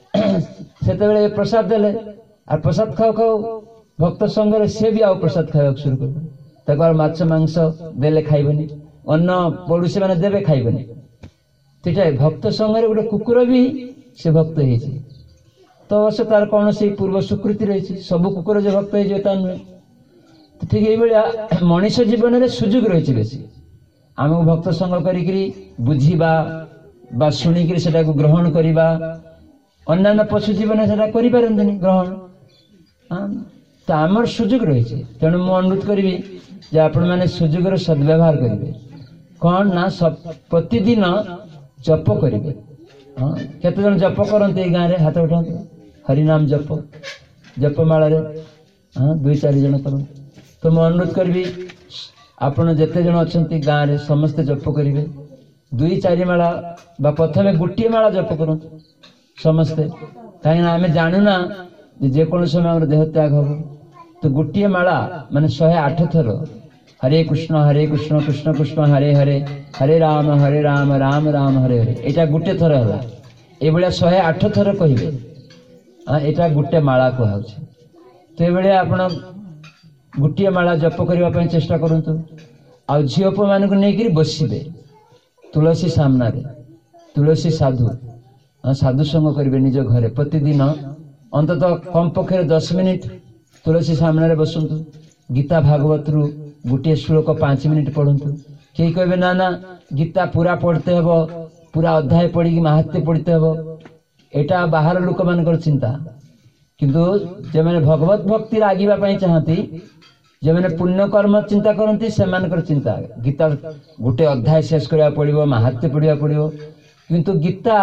से प्रसाद देले और प्रसाद खाऊ खाऊ भक्त संग सी भी आउ प्रसाद खावा शुरू कर माछ मांस देले खाइबनी अन्न पड़ोशी मैंने देवे खाइबनी ठीक भक्त संग गोटे कुकुर भी से भक्त हो तो अवश्य तार कौन से पूर्व स्वीकृति रही सब कुकुर जो भक्त हो नुहे तो ठीक ये मनीष जीवन में सुजोग रही बेसी आमको भक्त संग करी बुझीबा बा शुणिकी से ग्रहण करवा अन्य पशु जीवन से करपारती ग्रहण हाँ तो आमर सुजोग रही तेणु मु अनुरोध करी जे आपण मैंने सुजोगर सद्व्यवहार करेंगे कौन ना प्रतिदिन जप करेंगे हाँ केते जन जप करते गाँव में हाथ उठाते हरिनाम जप जपमाल हाँ 2-4 जन कर तो मु अनुरोध करी आपण जिते जन अच्छा गाँव में समस्ते जप करेंगे 2-4 माला प्रथम गोटे माला जप करूँ समस्ते कहीं आम जानूना जेको समय आम देह त्याग हम तो गोटे माला माने 108 थर हरे कृष्ण कृष्ण कृष्ण हरे हरे हरे राम राम राम हरे हरे एटा गोटे थर है ये 108 थर कहे हाँ यहाँ गोटे माला कहु तो ये आपण गोटे माला जप करने चेष्टा करूँ आ झील पुआ मान नहीं बसबे तुलसी सामना तुलसी साधु साधु संग करेंगे निज घरे प्रतिदिन अंतत कम पक्षे 10 मिनिट तुलसी सामने बसतु गीता भागवत रु गोटे श्लोक 5 मिनिट पढ़ु कई कहे ना ना गीता पूरा पढ़ते हे पूरा अध्याय पढ़ी महात्म्य पढ़ते हे एटा बाहर लोक मान चिंता किंतु जो मैंने भगवत भक्ति आगे चाहती जो मैंने पुण्य कर्म चिंता करती से चिंता गीता गोटे अध्याय शेष करा पड़ो महात्म्य पढ़ा पड़ो किंतु गीता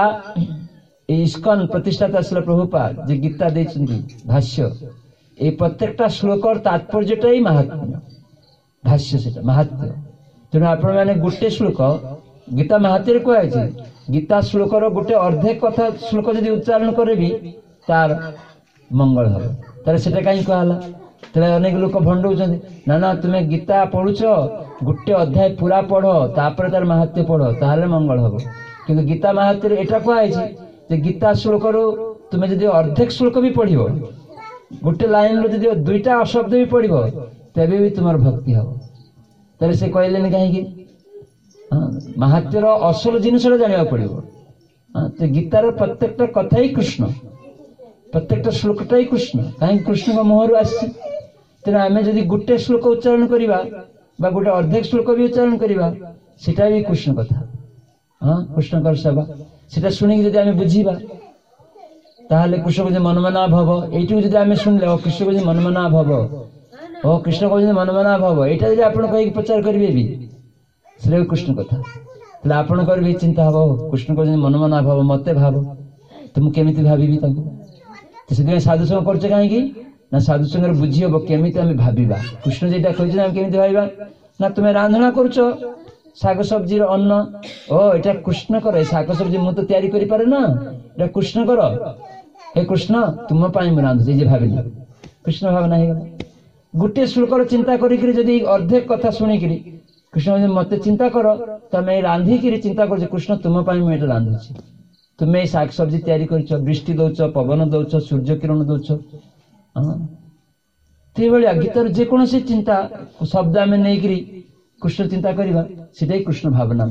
इस्कन प्रतिष्ठाता श्रील प्रभुपाद जे गीता देइछन्ति भाष्य ए प्रत्येकटा श्लोकर तात्पर्यटा ही महात्म्य भाष्य से महात्म्य तेणु आपण मैंने गोटे श्लोक गीता महात्म्य कहुए गीता श्लोकर गोटे अर्धे कथा श्लोक जदि उच्चारण करे भी तार मंगल हम तार सेटा कहीं कहला तेरे अनेक लोक भंडौछन्ति ना ना तुम्हें गीता पढ़ुछ गोटे अध्याय पूरा पढ़ तापर तार महात्म्य पढ़ ताहले मंगल हम किंतु गीता महात्म्य एटा कहुए जे गीता श्लोक तुम्हें जदि अर्धेक श्लोक भी पढ़ गोटे लाइन रो जदि 2टा शब्द भी पढ़ तेबे भी तुम्हार भक्ति हम तेरे से कहले कहीं महात्म्यर असल जिनसा जाना पड़ो तो गीतार प्रत्येकटा कथा ही कृष्ण प्रत्येकटा श्लोकटा ही कृष्ण कहीं कृष्ण मुहर आसी तेणु आम जदि गोटे श्लोक उच्चारण करवा गोटे अर्धेक श्लोक भी उच्चारण करवा सेटा भी कृष्ण कथा। हाँ कृष्णकर सेवा सेटा शुणी जदि आम बुझा ताहले कृष्ण कहते मनमना भव एटू जदि आम शुणिले ओ कृष्ण कहते मनमना भव ओ कृष्ण कहते मनमना भव एटा जदि आपण कहीं प्रचार करेंगे भी से कृष्ण कथा तेल आपणकर भी चिंता हम कृष्ण कहते मनमना भव मत भाव तो मुझे केमी भावी तो से साधु संग कर कहीं ना साधु संग बुझी हम केमी आम भावा कृष्ण जेटा कहते केमी भावा ना तुम्हें रांधना करुच शाग सब्जी अन्न ओ एटा कृष्ण कर शाग सब्जी मु तो तैयारी करि पारे ना एटा कृष्ण कर हे कृष्ण तुम पाई मु रांधुची जे भाविली कृष्ण भावना हो गोटे श्लोकर चिंता करी जदि अर्धे कथा शुणिकी कृष्ण मत चिंता कर तमें रांधिकी चिंता कर कृष्ण तुम पाई मु एटा रांधुची तुम्हें शाग सब्जी तैयारी कर वृष्टि दौच पवन दौच सूर्य किरण दौच हाँ गीतार जेकोसी चिंता शब्द आम नहीं कृष्ण चिंता करवा सीटा कृष्ण भावना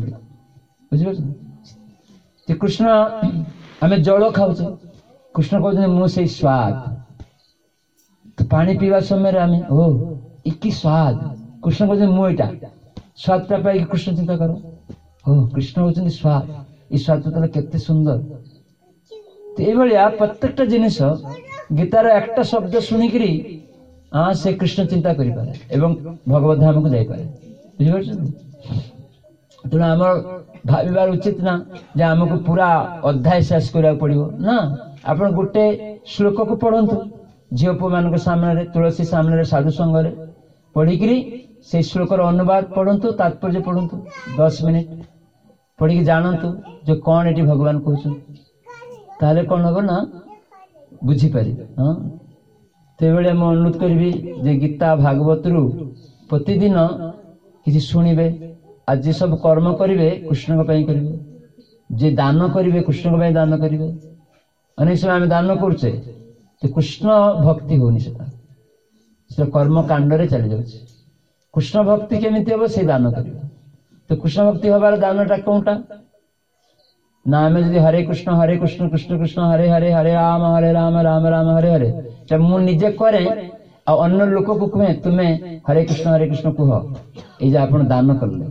बुझे कृष्ण आम जल खाऊे कृष्ण कहते मुझे स्वाद तो पानी पीवा समय आम ओ इकी स्वाद कृष्ण कहते मुझा स्वाद पाई कृष्ण चिंता कर हो कृष्ण होती स्वाद ये स्वाद तो केते सुंदर तो ये प्रत्येक जिनिस गीतार एक शब्द शुणिकी हाँ से कृष्ण चिंता करें भगवत धाम को जापे बुझे तेणु आम भावार उचित ना जे आमको पूरा अध्याय शेष करा पड़ो ना आप गोटे श्लोक को पढ़ु झील पु मान सामने तुलसी सामने साधु संग पढ़िकी से श्लोकर अनुवाद पढ़ु तात्पर्य पढ़ु 10 मिनिट पढ़ी जानतु जो कौन ये भगवान कहते कौन हम ना बुझीपारे। हाँ तो ये मुझे अनुरोध करी जे गीता भागवत रु प्रतिदिन किसी शुणवे आज सब कर्म करेंगे कृष्ण करेंगे जे दान करेंगे कृष्ण दान करेंगे अनेक समय आम दान करुचे तो कृष्ण भक्ति होनी से कर्म कांड चली जाऊे कृष्ण भक्ति केमी हम से दान करेंगे तो कृष्ण भक्ति हबार दानटा कौटा ना आम जब हरे कृष्ण कृष्ण कृष्ण हरे हरे हरे राम राम राम हरे हरे जब मु निजे करे अन्य लोक को कहे तुम्हें हरे कृष्ण कह ये आप दान कले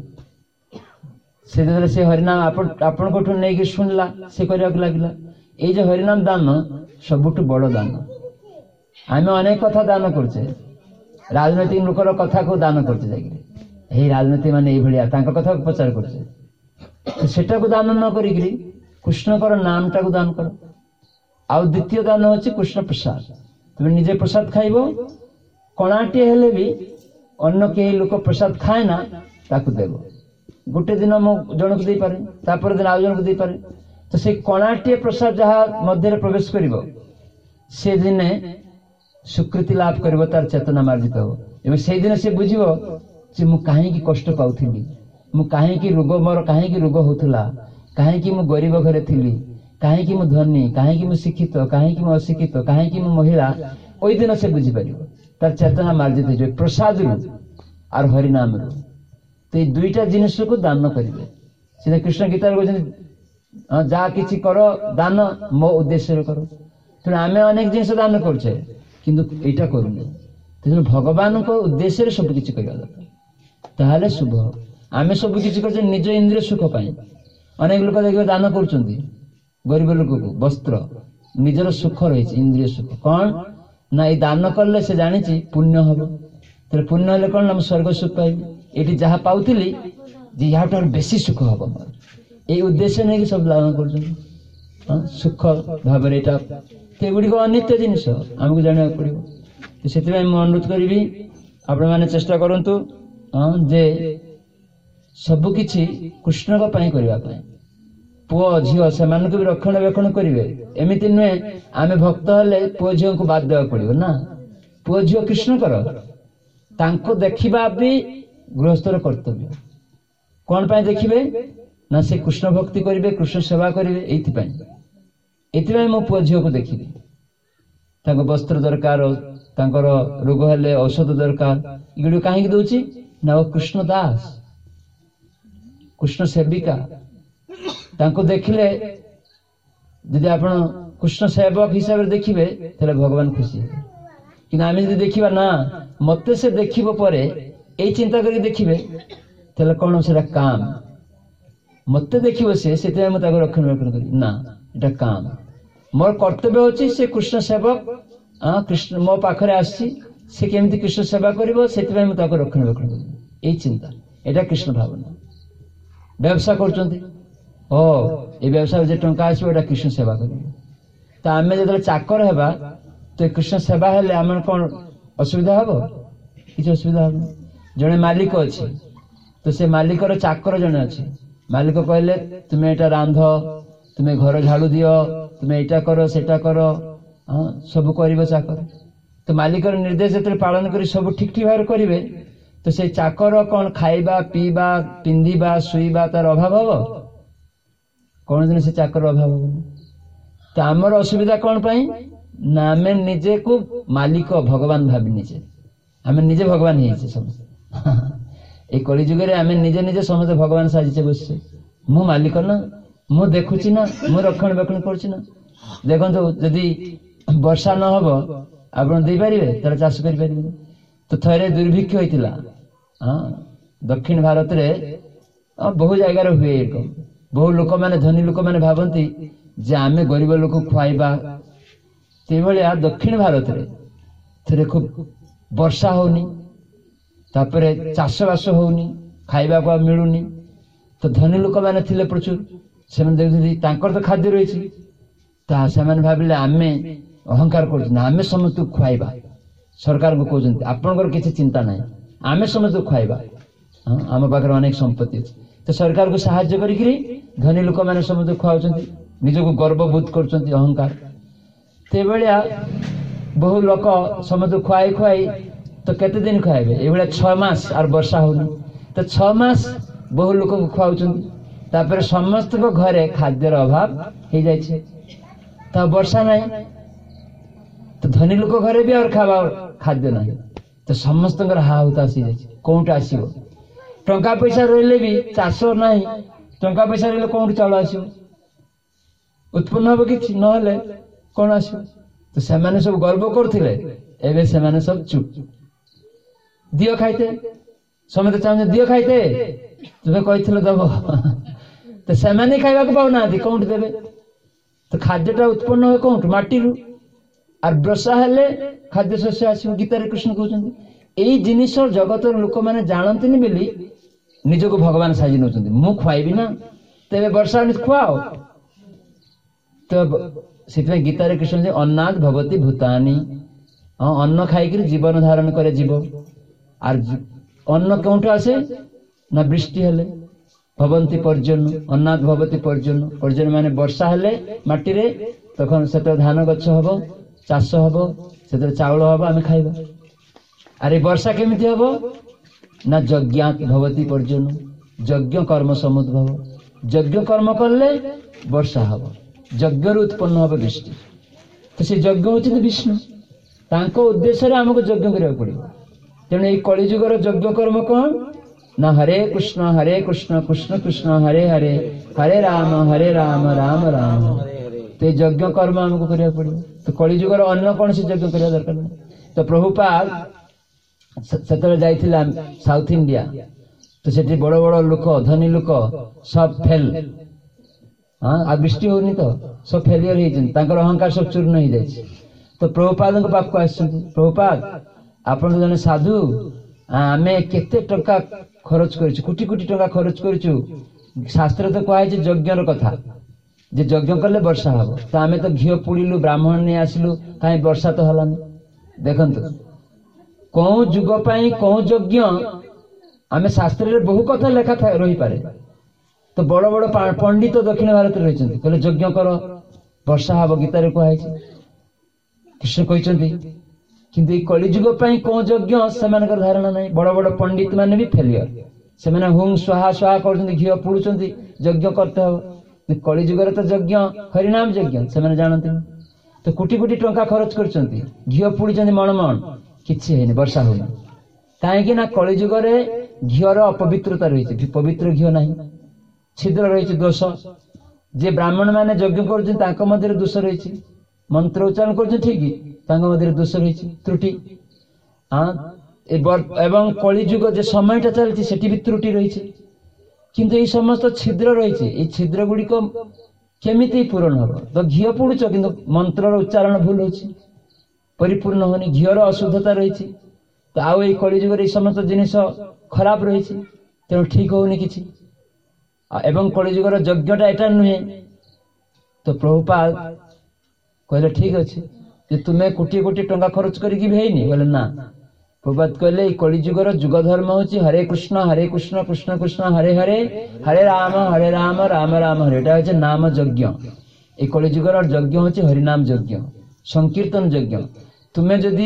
से हरिनाम आपण नहीं शुणला से करने लगला ये जो हरिनाम दान सबुठ बड़ दान आम अनेक कथा दान करुचे राजनैतिक लोकर कथा को दान करते जाए राजनीति माने कथा प्रचार करटा को दान न करी कृष्णकर नाम टाक दान कर आउ द्वितीय दान होची कृष्ण प्रसाद तुम निजे प्रसाद खाइब कणाटे हेले भी अन्य कई लोक प्रसाद खाए ना ताकू देव गोटे दिन मो जन को दे पारे तापर दिन आउ जन को दे पारे तो से कणाटे प्रसाद जहाँ मध्य प्रवेश करिवो से दिने स्वीकृति लाभ करिवो तार चेतना मार्जित हो एवं से दिन से बुझिवो जे मु कहीं कष्ट पाउथिली मु कहीं रोग मोर कहीं रोग होथला कहीं मु गरीब घरे थिली कहीं मु धनी कहीं मु शिक्षित कहीं मु अशिक्षित कहीं मु महिला ओई दिन से बुझी पारिबो तार चेतना मार्जित हो प्रसाद रु और हरिनाम रु तो ये दुईटा जिनिस को दान करेंगे सीधा कृष्ण गीता कहते जहाँ किसी कर दान मो उद्देश्य कर तेणु आम अनेक जिन दान करुचे किंतु एटा करूने तेणु भगवान को उद्देश्य सब किसी करवा दरकार ताहले शुभ आम सब किसी कर निज इंद्रिय सुख पाई अनेक लोक देखिए दान कर गरीब लोक को वस्त्र निजर सुख रही इंद्रिय सुख कौन ना ये दान कले से जानी पुण्य हम तेरे पुण्य हेल्ले कौन ना स्वर्ग सुख पाइबी ये जहाँ पाऊली जे यहाँ बेसी सुख हम मोर ये उद्देश्य नहीं कि सब दान कर सुख भाव गुड़िक अनित्य जिनिस आमको जाना पड़ो तो से अनुरोध करी आपण मैंने चेष्टा करूँ जे सबकि कृष्ण करने पुओ झील से भी रक्षण बेक्षण करेंगे एमती नुहे आम भक्त हेले पुओ झील को बाद देवा पड़ो ना पुओ झील कृष्ण कर देखा भी गृहस्थर कर्तव्य कौन पाई देखिए ना से कृष्ण भक्ति करेंगे कृष्ण सेवा करेंगे ये मो पुओ झील को देखी वस्त्र दरकार रोग हेले औषध दरकार ये कहीं दौची ना वो कृष्ण दास कृष्ण सेविका देखिले जदि आप कृष्ण सेवक हिसाब से देखिए भगवान खुशी କିନ୍ତୁ ଆମେ ଯଦି ଦେଖିବା ନା ମତେ ସେ ଦେଖିବ ପରେ ଏଇ ଚିନ୍ତା କରି ଦେଖିବେ ତାହେଲେ କଣ ସେଟା କାମ। ମତେ ଦେଖିବ ସେ ସେଥିପାଇଁ ମୁଁ ତାକୁ ରକ୍ଷଣାବେକ୍ଷଣ କରିବି ନା, ଏଟା କାମ। ମୋର କର୍ତ୍ତବ୍ୟ ହଉଛି ସେ କୃଷ୍ଣ ସେବକ, କୃଷ୍ଣ ମୋ ପାଖରେ ଆସିଛି, ସେ କେମିତି କୃଷ୍ଣ ସେବା କରିବ ସେଥିପାଇଁ ମୁଁ ତାକୁ ରକ୍ଷଣାବେକ୍ଷଣ କରିବି। ଏଇ ଚିନ୍ତା, ଏଇଟା କୃଷ୍ଣ ଭାବନା। ବ୍ୟବସାୟ କରୁଛନ୍ତି, ଏ ବ୍ୟବସାୟ ଯେ ଟଙ୍କା ଆସିବ ଏଇଟା କୃଷ୍ଣ ସେବା କରିବ। ତ ଆମେ ଯେତେବେଳେ ଚାକର ହେବା ତ କୃଷ୍ଣ ସେବା ହେଲେ ଆମର କଣ ଅସୁବିଧା ହବ? କିଛି ଅସୁବିଧା ହବନି। ଜଣେ ମାଲିକ ଅଛି, ତ ସେ ମାଲିକର ଚାକର ଜଣେ ଅଛି। ମାଲିକ କହିଲେ ତୁମେ ଏଇଟା ରାନ୍ଧ, ତୁମେ ଘର ଝାଡୁ ଦିଅ, ତୁମେ ଏଇଟା କର ସେଇଟା କର, ସବୁ କରିବ ଚାକର। ତ ମାଲିକର ନିର୍ଦ୍ଦେଶ ଯେତେବେଳେ ପାଳନ କରି ସବୁ ଠିକ ଠିକ ଭାବରେ କରିବେ ତ ସେ ଚାକର କଣ ଖାଇବା ପିଇବା ପିନ୍ଧିବା ଶୋଇବା ତାର ଅଭାବ ହବ? କୌଣସି ସେ ଚାକର ଅଭାବ ହବନି। ତ ଆମର ଅସୁବିଧା କଣ ପାଇଁ ନା ଆମେ ନିଜକୁ ମାଲିକ ଭଗବାନ ଭାବି ନିଜେ ଆମେ ନିଜେ ଭଗବାନ ହେଇଛେ ସମସ୍ତେ। এই କଳି ଯୁଗରେ ଆମେ ନିଜେ ନିଜେ ସମସ୍ତେ ଭଗବାନ ସାଜିଛେ ବସିଛେ। ମୁଁ ମାଲିକ ନା, ମୁଁ ଦେଖୁଛି ନା, ମୁଁ ରକ୍ଷଣାବେକ୍ଷଣ କରୁଛି ନା। ଦେଖନ୍ତୁ ଯଦି ବର୍ଷା ନ ହବ ଆପଣ ଦେଇପାରିବେ? ତାର ଚାଷ କରିପାରିବେନି। ତ ଥରେ ଦୁର୍ଭିକ୍ଷ ହେଇଥିଲା ଦକ୍ଷିଣ ଭାରତରେ, ବହୁ ଜାଗାରେ ହୁଏ ଏରକମ। ବହୁ ଲୋକମାନେ ଧନୀ ଲୋକମାନେ ଭାବନ୍ତି ଯେ ଆମେ ଗରିବ ଲୋକ ଖୁଆଇବା। ସେଇଭଳିଆ ଦକ୍ଷିଣ ଭାରତରେ ଥରେ ଖୁବ ବର୍ଷା ହଉନି, ତାପରେ ଚାଷ ବାସ ହଉନି, ଖାଇବାକୁ ଆଉ ମିଳୁନି। ତ ଧନୀ ଲୋକମାନେ ଥିଲେ ପ୍ରଚୁର, ସେମାନେ ଦେଖୁଛନ୍ତି ତାଙ୍କର ତ ଖାଦ୍ୟ ରହିଛି, ସେମାନେ ଭାବିଲେ ଆମେ ଅହଙ୍କାର କରୁଛନ୍ତି, ଆମେ ସମସ୍ତଙ୍କୁ ଖୁଆଇବା। ସରକାରଙ୍କୁ କହୁଛନ୍ତି ଆପଣଙ୍କର କିଛି ଚିନ୍ତା ନାହିଁ, ଆମେ ସମସ୍ତଙ୍କୁ ଖୁଆଇବା, ଆମ ପାଖରେ ଅନେକ ସମ୍ପତ୍ତି ଅଛି। ତ ସରକାରକୁ ସାହାଯ୍ୟ କରିକିରି ଧନୀ ଲୋକମାନେ ସମସ୍ତଙ୍କୁ ଖୁଆଉଛନ୍ତି, ନିଜକୁ ଗର୍ବବୋଧ କରୁଛନ୍ତି, ଅହଙ୍କାର। ସେଇଭଳିଆ ବହୁ ଲୋକ ସମସ୍ତଙ୍କୁ ଖୁଆଇ ଖୁଆଇ ତ କେତେ ଦିନ ଖୁଆଇବେ? ଏଇଭଳିଆ 6 ମାସ আর ବର୍ଷା ହଉନି। ତ 6 ମାସ ବହୁ ଲୋକଙ୍କୁ ଖୁଆଉଛନ୍ତି, ତାପରେ ସମସ୍ତଙ୍କ ଘରେ ଖାଦ୍ୟର ଅଭାବ ହେଇଯାଇଛି, ତ ବର୍ଷା ନାହିଁ। ତ ଧନୀ ଲୋକ ଘରେ ବି ଆଉ ଖାଦ୍ୟ ନାହିଁ। ତ ସମସ୍ତଙ୍କର ହାହୁତାଶ ହେଇଯାଇଛି, କୋଉଠି ଆସିବ? ଟଙ୍କା ପଇସା ରହିଲେ ବି ଚାଷ ନାହିଁ, ଟଙ୍କା ପଇସା ରହିଲେ କୋଉଠି ଚାଉଳ ଆସିବ? ଉତ୍ପନ୍ନ ହବ କିଛି, ନହେଲେ କଣ ଆସିବ? ତ ସେମାନେ ସବୁ ଗର୍ବ କରୁଥିଲେ, ଏବେ ସେମାନେ ସବୁ ଚୁପ। ଦିଅ ଖାଇତେ, ସମସ୍ତେ ଚାହୁଁଛନ୍ତି ଦିଅ ଖାଇତେ, ତୁମେ କହିଥିଲ ଦବ। ତ ସେମାନେ ଖାଇବାକୁ ପାଉନାହାନ୍ତି, କୋଉଠି ଦେବେ? ତ ଖାଦ୍ୟଟା ଉତ୍ପନ୍ନ ହୁଏ କୋଉଠୁ? ମାଟିରୁ। আর ବର୍ଷା ହେଲେ ଖାଦ୍ୟ ଶସ୍ୟ ଆସିବ। ଗୀତାରେ କୃଷ୍ଣ କହୁଛନ୍ତି। ଏଇ ଜିନିଷ ଜଗତର ଲୋକମାନେ ଜାଣନ୍ତିନି ବୋଲି ନିଜକୁ ଭଗବାନ ସାଜି ନେଉଛନ୍ତି। ମୁଁ ଖୁଆଇବି ନା, ତେବେ ବର୍ଷା ଖୁଆଅ। ତ ସେଥିପାଇଁ ଗୀତାରେ କୃଷ୍ଣ ଯେ ଅନ୍ନାଦ୍ ଭବତି ଭୂତାନି, ଅନ୍ନ ଖାଇକିରି ଜୀବନ ଧାରଣ করে জীব। আর অন্ন কোଉଠୁ ଆସେ ନା বৃষ্টি ହେଲେ, ভবন্তি পর্জন্য, ଅନ୍ନାଦ୍ ଭବତି ପର୍ଜন্য। ପର୍ଜন্য ମାନେ ବର୍ଷା ହେଲେ ମାଟିରେ, তখন ସେତେବେଳେ ଧାନ ଗଛ ହବ, ଚାଷ ହବ, ସେଥିରେ ଚାଉଳ ହବ, ଆମେ ଖାଇବା। ଆରେ ବର୍ଷା କେମିତି ହବ ନା ଯଜ୍ଞାତ୍ ଭବତି ପର୍ଜন্য, ଯଜ୍ଞ କର୍ମ ସମୁଦ୍ଭବ। ଯଜ୍ଞ କର୍ମ କଲେ ବର୍ଷା ହବ, ଯଜ୍ଞରୁ ଉତ୍ପନ୍ନ ହବ ବୃଷ୍ଟି। ତ ସେ ଯଜ୍ଞ ହଉଛନ୍ତି ବିଷ୍ଣୁ, ତାଙ୍କ ଉଦ୍ଦେଶ୍ୟରେ ଆମକୁ ଯଜ୍ଞ କରିବାକୁ ପଡିବ। ତେଣୁ ଏଇ କଳିଯୁଗର ଯଜ୍ଞ କର୍ମ କଣ ନା ହରେ କୃଷ୍ଣ କୃଷ୍ଣ କୃଷ୍ଣ ହରେ ହରେ, ହରେ ରାମ ରାମ ରାମ। ତ এই ଯଜ୍ଞ କର୍ମ ଆମକୁ କରିବାକୁ ପଡିବ। ତ କଳିଯୁଗର ଅନ୍ୟ କୌଣସି ଯଜ୍ଞ କରିବା ଦରକାର ନାହିଁ। ତ ପ୍ରଭୁପାଦ ସେତେବେଳେ ଯାଇଥିଲା ସାଉଥ ଇଣ୍ଡିଆ, ତ ସେଠି ବଡ ବଡ ଲୋକ, ଧନୀ ଲୋକ ସବ ଫେଲ, ଆଉ ବୃଷ୍ଟି ହଉନି, ତ ସବୁ ଫେଲିୟର ହେଇଛନ୍ତି, ତାଙ୍କର ଅହଙ୍କାର ସବୁ ଚୂର୍ଣ୍ଣ ହେଇଯାଇଛି। ତ ପ୍ରଭୁପାଦଙ୍କ ପାଖକୁ ଆସିଛନ୍ତି, ପ୍ରଭୁପାଦ ଆପଣ ତ ଜଣେ ସାଧୁ, ଆମେ କେତେ ଟଙ୍କା ଖର୍ଚ୍ଚ କରିଛୁ, କୋଟି କୋଟି ଟଙ୍କା ଖର୍ଚ୍ଚ କରିଛୁ। ଶାସ୍ତ୍ରରେ ତ କୁହାଯାଇଛି ଯଜ୍ଞର କଥା, ଯେ ଯଜ୍ଞ କଲେ ବର୍ଷା ହବ। ତ ଆମେ ତ ଘିଅ ପୁଡ଼ିଲୁ, ବ୍ରାହ୍ମଣ ନେଇ ଆସିଲୁ, କାହିଁ ବର୍ଷା ତ ହେଲାନି। ଦେଖନ୍ତୁ କୋଉ ଯୁଗ ପାଇଁ କୋଉ ଯଜ୍ଞ, ଆମେ ଶାସ୍ତ୍ରରେ ବହୁ କଥା ଲେଖା ରହିପାରେ। ତ ବଡ ବଡ ପଣ୍ଡିତ ଦକ୍ଷିଣ ଭାରତରେ ରହିଛନ୍ତି, କହିଲେ ଯଜ୍ଞ କର ବର୍ଷା ହବ, ଗୀତାରେ କୁହାଯାଇଛି, କୃଷ୍ଣ କହିଛନ୍ତି। କିନ୍ତୁ ଏଇ କଳିଯୁଗ ପାଇଁ କୋଉ ଯଜ୍ଞ ସେମାନଙ୍କର ଧାରଣା ନାହିଁ। ବଡ ବଡ ପଣ୍ଡିତ ମାନେ ବି ଫେଲିୟର, ସେମାନେ ହୁଁ ସ୍ୱାହା ସ୍ୱାହା କରୁଛନ୍ତି, ଘିଅ ପୁଡୁଛନ୍ତି, ଯଜ୍ଞ କରତେ ହବ। କଳିଯୁଗରେ ତ ଯଜ୍ଞ ହରିନାମ ଯଜ୍ଞ ସେମାନେ ଜାଣନ୍ତିନି। ତ କୋଟି କୋଟି ଟଙ୍କା ଖର୍ଚ୍ଚ କରିଛନ୍ତି, ଘିଅ ପୁଡିଛନ୍ତି ମଣ ମଣ, କିଛି ହେଇନି, ବର୍ଷା ହଉନି। କାହିଁକି ନା କଳିଯୁଗରେ ଘିଅର ଅପବିତ୍ରତା ରହିଛି, ପବିତ୍ର ଘିଅ ନାହିଁ, ଛିଦ୍ର ରହିଛି, ଦୋଷ। ଯେ ବ୍ରାହ୍ମଣ ମାନେ ଯଜ୍ଞ କରୁଛନ୍ତି ତାଙ୍କ ମଧ୍ୟରେ ଦୋଷ ରହିଛି, ମନ୍ତ୍ର ଉଚ୍ଚାରଣ କରୁଛନ୍ତି ଠିକ, दोष रही त्रुटि हाँ एवं कलिजुग जो समयटा चलती सेठी भी त्रुटि रही किंतु ये समस्त छिद्र रही छिद्र गुड़िक केमिति पूरण हम तो घी पोड़ुच कि मंत्र उच्चारण भूल हो परिपूर्ण होनी घीर अशुद्धता रही तो आउ ये कलिजुग ये समस्त जिनिस खराब रही तेणु ठीक होनी कि एवं कलिजुगर यज्ञटा एटा नुहे तो प्रभुपाद कहले ठीक अच्छे जे तुम्हें कोटी कोटी टंका खर्च करके भी है बोले ना प्रभुपाद कहले कलिजुगर जुग धर्म होची हरे कृष्ण कृष्ण कृष्ण हरे हरे हरे राम राम राम हरे एटा होचे नाम यज्ञ ए कलिजुगर यज्ञ होची हरिनाम यज्ञ संकीर्तन यज्ञ तुम्हें जदि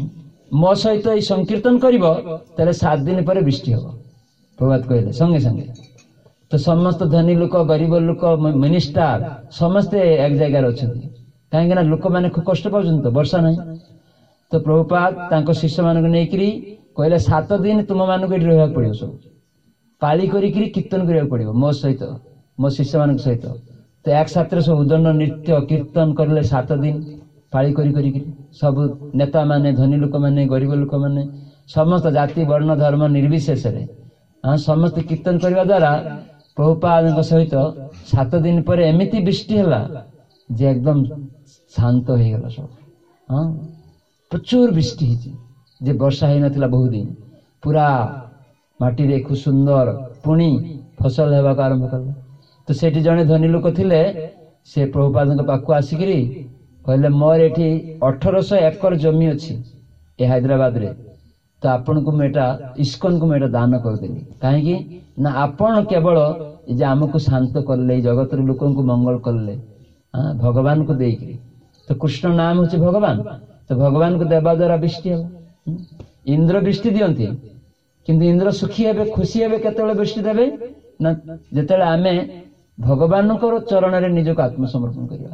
मो सहित ये संकीर्तन करिवो ताले 7 दिन पर वृष्टि हो प्रभुपाद कहले संगे संगे तो समस्त धनी लोक गरीब लोक मिनिस्टर समस्ते एक जगह अच्छा कहीं लोक मैंने खूब कष्ट पाँच तो वर्षा नहीं तो प्रभुपाद शिष्य मान कहले 7 दिन तुम मानक ये रहा पड़ो सब पाली करी कीर्तन करा पड़ो मो सहित मो शिष्य मान सहित तो एक साथ सब उदंड नृत्य कीर्तन करले 7 दिन पाली करी सब नेता माने धनी लोक माने गरीब लोक माने समस्त जाति वर्ण धर्म निर्विशेष हाँ समस्त कीर्तन करने द्वारा प्रभुपाद सहित 7 दिन पर एमती वृष्टि है जे एकदम शांत हो गला सब हाँ प्रचुर वृष्टि जे वर्षा हो ना बहुत दिन पूरा माटी रे खूब सुंदर पुणी फसल होगा आरंभ कला तो सेठी जड़े धनी लोक थिले से प्रभुपाद पाक आसिकी कहले मोर एठी 1800 एकर जमी अच्छी ए हैदराबाद रे तो आपण को मेटा इस्कन को मेटा दान करदेली कहीं ना आपण केवल जे आमको शांत करले जगत लोक को मंगल करले हाँ भगवान को देकरी तो कृष्ण नाम होचे भगवान तो भगवान को देवा द्वारा वृष्टि हो इंद्र वृष्टि दियंती किंतु इंद्र सुखी हेबे खुशी हेबे केतेले वृष्टि देबे ना जेतेले आमे भगवान को चरण रे निज को आत्मसमर्पण करिया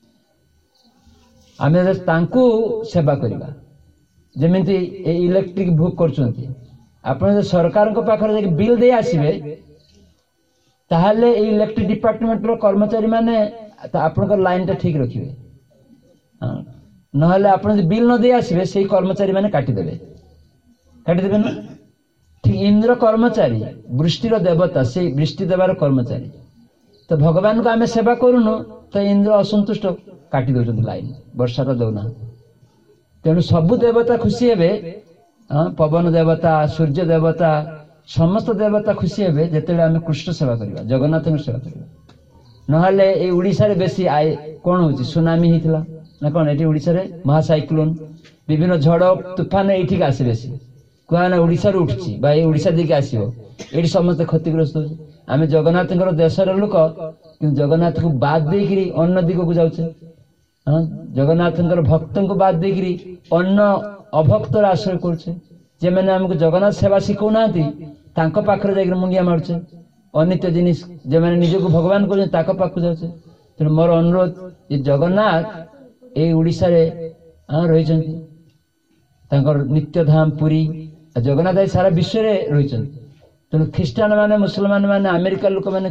आमे तांको सेवा करिया जमीती इलेक्ट्रिक बुक कर सरकार पाखे बिल दे आसबे ताहले इलेक्ट्रिक डिपार्टमेंट रो कर्मचारी माने आपनकर लाइन टा ठीक रखिबे नहले आपण बिल न दे आसबे से कर्मचारी माने काटी देबे ना ठीक इंद्र कर्मचारी वृष्टिर देवता से वृष्टि देवार कर्मचारी तो भगवान को आमे सेवा करूनु तो इंद्र असंतुष्ट काटी दउछन लाइन वर्षा तो दउना तेणु सबु देवता खुशी हेबे पवन देवता सूर्य देवता समस्त देवता खुशी हेबे जेतेले आमे कृष्ण सेवा करिबा जगन्नाथ सेवा करिबा नहले ए ओडिसा रे बेसी आए कोन होची सुनामी हितला ना कोन एटी ओडिसा रे महासाइक्लोन विभिन्न झड़ तूफान एठी का आसे बेसी कोना ओडिसा रे उठची बा ए ओडिसा दिके आसीबो एठी समस्त क्षतिग्रस्त होची आमे जगन्नाथଙ୍କର देशर लोक कि जगन्नाथ को बाद देकरी अन्य दिग को जाउछे हाँ जगन्नाथ भक्त को बाद देकरी अन्न अभक्त आश्रय करे मैंने आमको जगन्नाथ सेवा शिखौना पाखे जाकर मुंडिया मारुचे अनित्य जिनिस जे मैंने निजक भगवान कर पाक जाऊे तेणु मोर अनुरोध ये जगन्नाथ ये ओडिशा रे रही नित्य धाम पुरी जगन्नाथ सारा विश्व में रही तेणु ख्रीष्टान माने मुसलमान माने अमेरिका लोक मैंने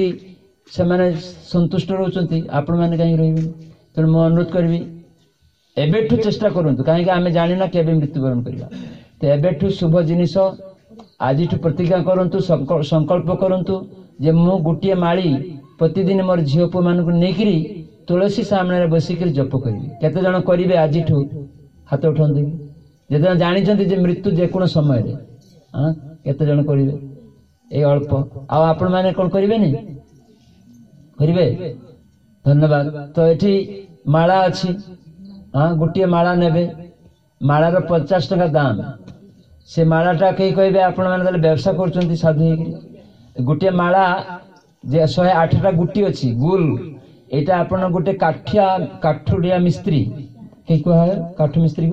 कर संतुष्ट रोचंती आपण मैंने कहीं रही तेणु मु अनुरोध करी एबेठू चेष्टा करंतु कहीं आम जाना के मृत्युवरण करवा तो एबेठू शुभ जिनिस आज प्रतिज्ञा करंतु संकल्प करंतु जे मु गोटे माली प्रतिदिन मोर झील पु मान नहीं तुलसी सामने बसिक जप करी केते जन करेंगे आज हाथ उठाते जो जानते जे मृत्यु जेको समय हाँ केते जन करेंगे ये अल्प आपण मैंने कौन करेंगे करेंगे धन्यवाद तो ये माला अच्छी हाँ गोटे माला ने मालार 50 टका दाम से मालाटा कहीं कहे आपण मैंने व्यवसाय कर साधु गोटे माला जे 108टा गुटी अच्छी गुल यहाँ आपण गोटे काठुरिया मिस्त्री कहीं कह काठ मिस्त्री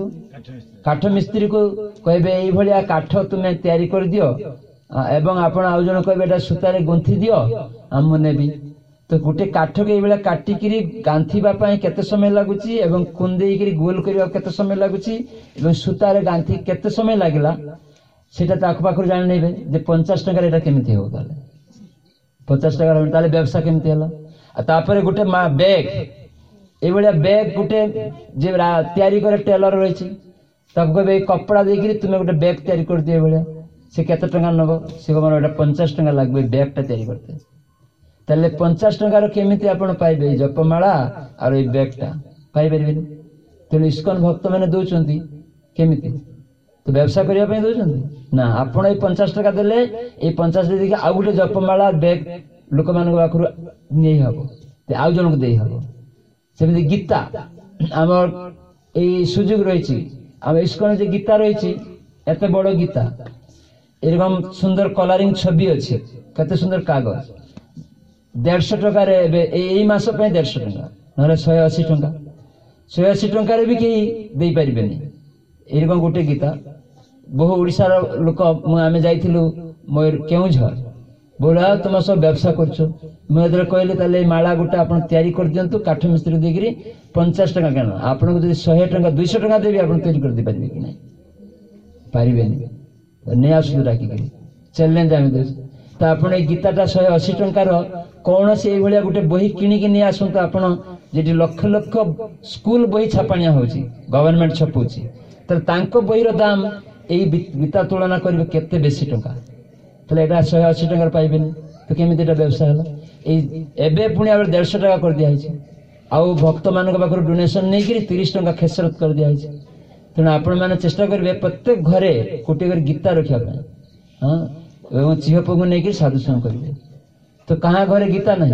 को कहे ये काठ तुम्हें तैयारी कर दियो एवं आपण आउ जन कहे सूतार गुंथि दियो आम नेबी तो गोटे काठ के ये काटिकी गांथीबा केते समय लगुची एवं कुंदेई गोल करने केते समय लगुची एवं सूतार गांथी केते समय लगला सेटा ताक पाखर जान नेबे जे 50 टका एटा केमिति हो ताले 50 टका ताले व्यवसाय केमिति हला तापर गोटे बैग এইভাবে ব্যাগ গোটে যে তৈরি করে টেलर রয়েছে তাকে কবে এই কপড়া ଦେଇକିରି তুমি গোটে ব্যাগ তৈরি করଦିଅ এইভাবে সে কত টাকা নেব সে কম এটা 50 টাকা লাগবে ব্যাগটা তৈরি করতে তাহলে 50 টাকার কেমিতি আপন পাইবে জপমালা আর এই ব্যাগটা পাইପାରିବେନି ତେଣୁ ଇସ୍କନ ଭକ୍ତ ମାନେ ଦଉଛନ୍ତି କେମିତି ତ ବ୍ୟବସାୟ କରିବା ପାଇଁ ଦଉଛନ୍ତି ନା ଆପଣ ଏଇ 50 ଟଙ୍କା ଦେଲେ ଏଇ 50 ଦେଇକି ଆଉ ଗୋଟେ ଜପମାଳା ବ୍ୟାଗ ଲୋକମାନଙ୍କ ପାଖରୁ ନେଇ ହବ ଆଉ ଜଣକୁ ଦେଇ ହବ ସେମିତି ଗୀତା ଆମର ଏଇ ସୁଯୋଗ ରହିଛି ଆମ ଇସ୍କନ ଯେ ଗୀତା ରହିଛି ଏତେ ବଡ଼ ଗୀତା এরকম সুন্দর কলারিং ছবি আছে কত সুন্দর কাগজ 150 টাকার এই মাস ପାଇଁ 150 টাকা নহলে 180 টাকা 180 টাকার भी কেই দেই পারিবেনি এরকম গোটে গীতা বহু ওড়িশার লোক আমি যাইছিলু ময়ূর কেউঝর बोला तुम सब व्यवसाय करछो मुझे कहले ताले ए माला गोटे आपन तयारी कर दियंतु काठ मिस्त्री देगिरी 50 टका केन आपन को जदी 100 टका 200 टका देबी आपन तयारी कर दे पारिबे कि नहीं पारिबेनी ने आसु डाकी करी चैलेंज आमे दे त आपन ए गीताटा 180 टंकार कोन से ए भलिया गोटे बही किनी कि नि आसु त आपन जेटी लक्ष लक्ष स्कूल बही छापाणिया होची गवर्नमेंट छपुची त तांको बहीर दाम ए गीता तुलना करबे केते बेसी टंका তাহলে এটা 180 টাকার পাইবেন তো কেমিতি এটা ব্যবসায় হলো এই এবে পুনি আবার 150 টাকা করে দিয়া হইছে আউ ভক্ত মানক পাখর ডোনেশন নেই কি 30 টাকা খেসরত করে দিয়া হইছে তেনা আপন মানে চেষ্টা করবে প্রত্যেক ঘরে কোটি করে গীতা রাখিয়া পায় হ্যাঁ এবং চিহপগু নেই কি সাধু সঙ্গ করবে তো কাহা ঘরে গীতা নাই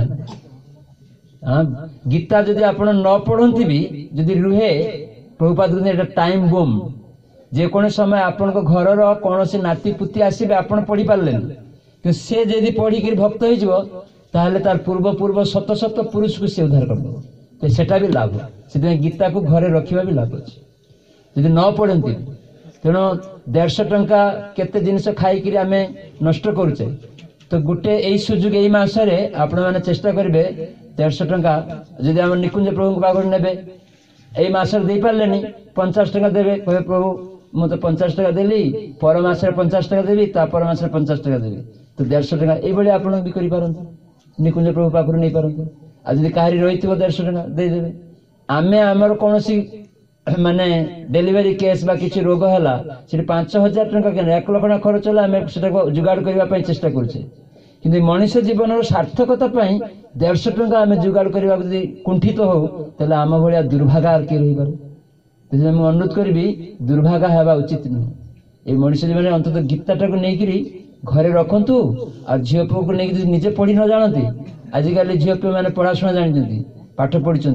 হ্যাঁ গীতা যদি আপন ন পড়ন্তি বি যদি রুহে প্রভুপাদ গুনে এটা টাইম বম जे कोन समय आपन को घर रो कोनोसी नाती पुती आसीबे आपन पढ़ी पारलेन कि से जदी पढ़ी कि भक्त होई जबो ताहले तार पूर्व पूर्व शत शत पुरुष को से उद्धार कर दो तो सेटा भी लाभ से गीता को घरे रखिबा भी लाभ अछि जदी न पढ़ंती तेनो 150 टंका केते जिनिस खाई कि आमे नष्ट करूचे तो गुटे एई सुजुग एई मासरे आपन माने चेष्टा करबे 150 टंका जदी हम निकुंज प्रभु को बागर नेबे एई मासर दे पारलेनी 50 टंका देबे कहे प्रभु मु तो 50 टका देली पर मासरे 50 टका देबी ता पर मासरे 50 टका देबी तो 150 टका ए बळे आपण भी करि पारंत निकुंज प्रभु पाखर नै पारंत आ जदी काहरी रहितबो 150 टका दे देबे आमे हमर कोनोसी माने डेलीवरी केस बा किछि रोग हला से 5000 टका के 1 लाख टका खर्च हला आमे सेटा को जुगाड़ करबा पई चेष्टा करछे किंतु मनुष्य जीवन सार्थकता पई 150 टका आमे जुगाड़ करबा जदी कुंठित हो तले आम भलिया दुर्भागा के रहि पारे मुझे अनुरोध करी दुर्भागा हेबा उचित नुह ये मनुष्य जीवन अंतत गीताटा को नहीं घरे रखु और झील पुओ को नहीं निजे पढ़ी न जानती आजिकल झील पुओ मैंने पढ़ाशुना जानी पाठ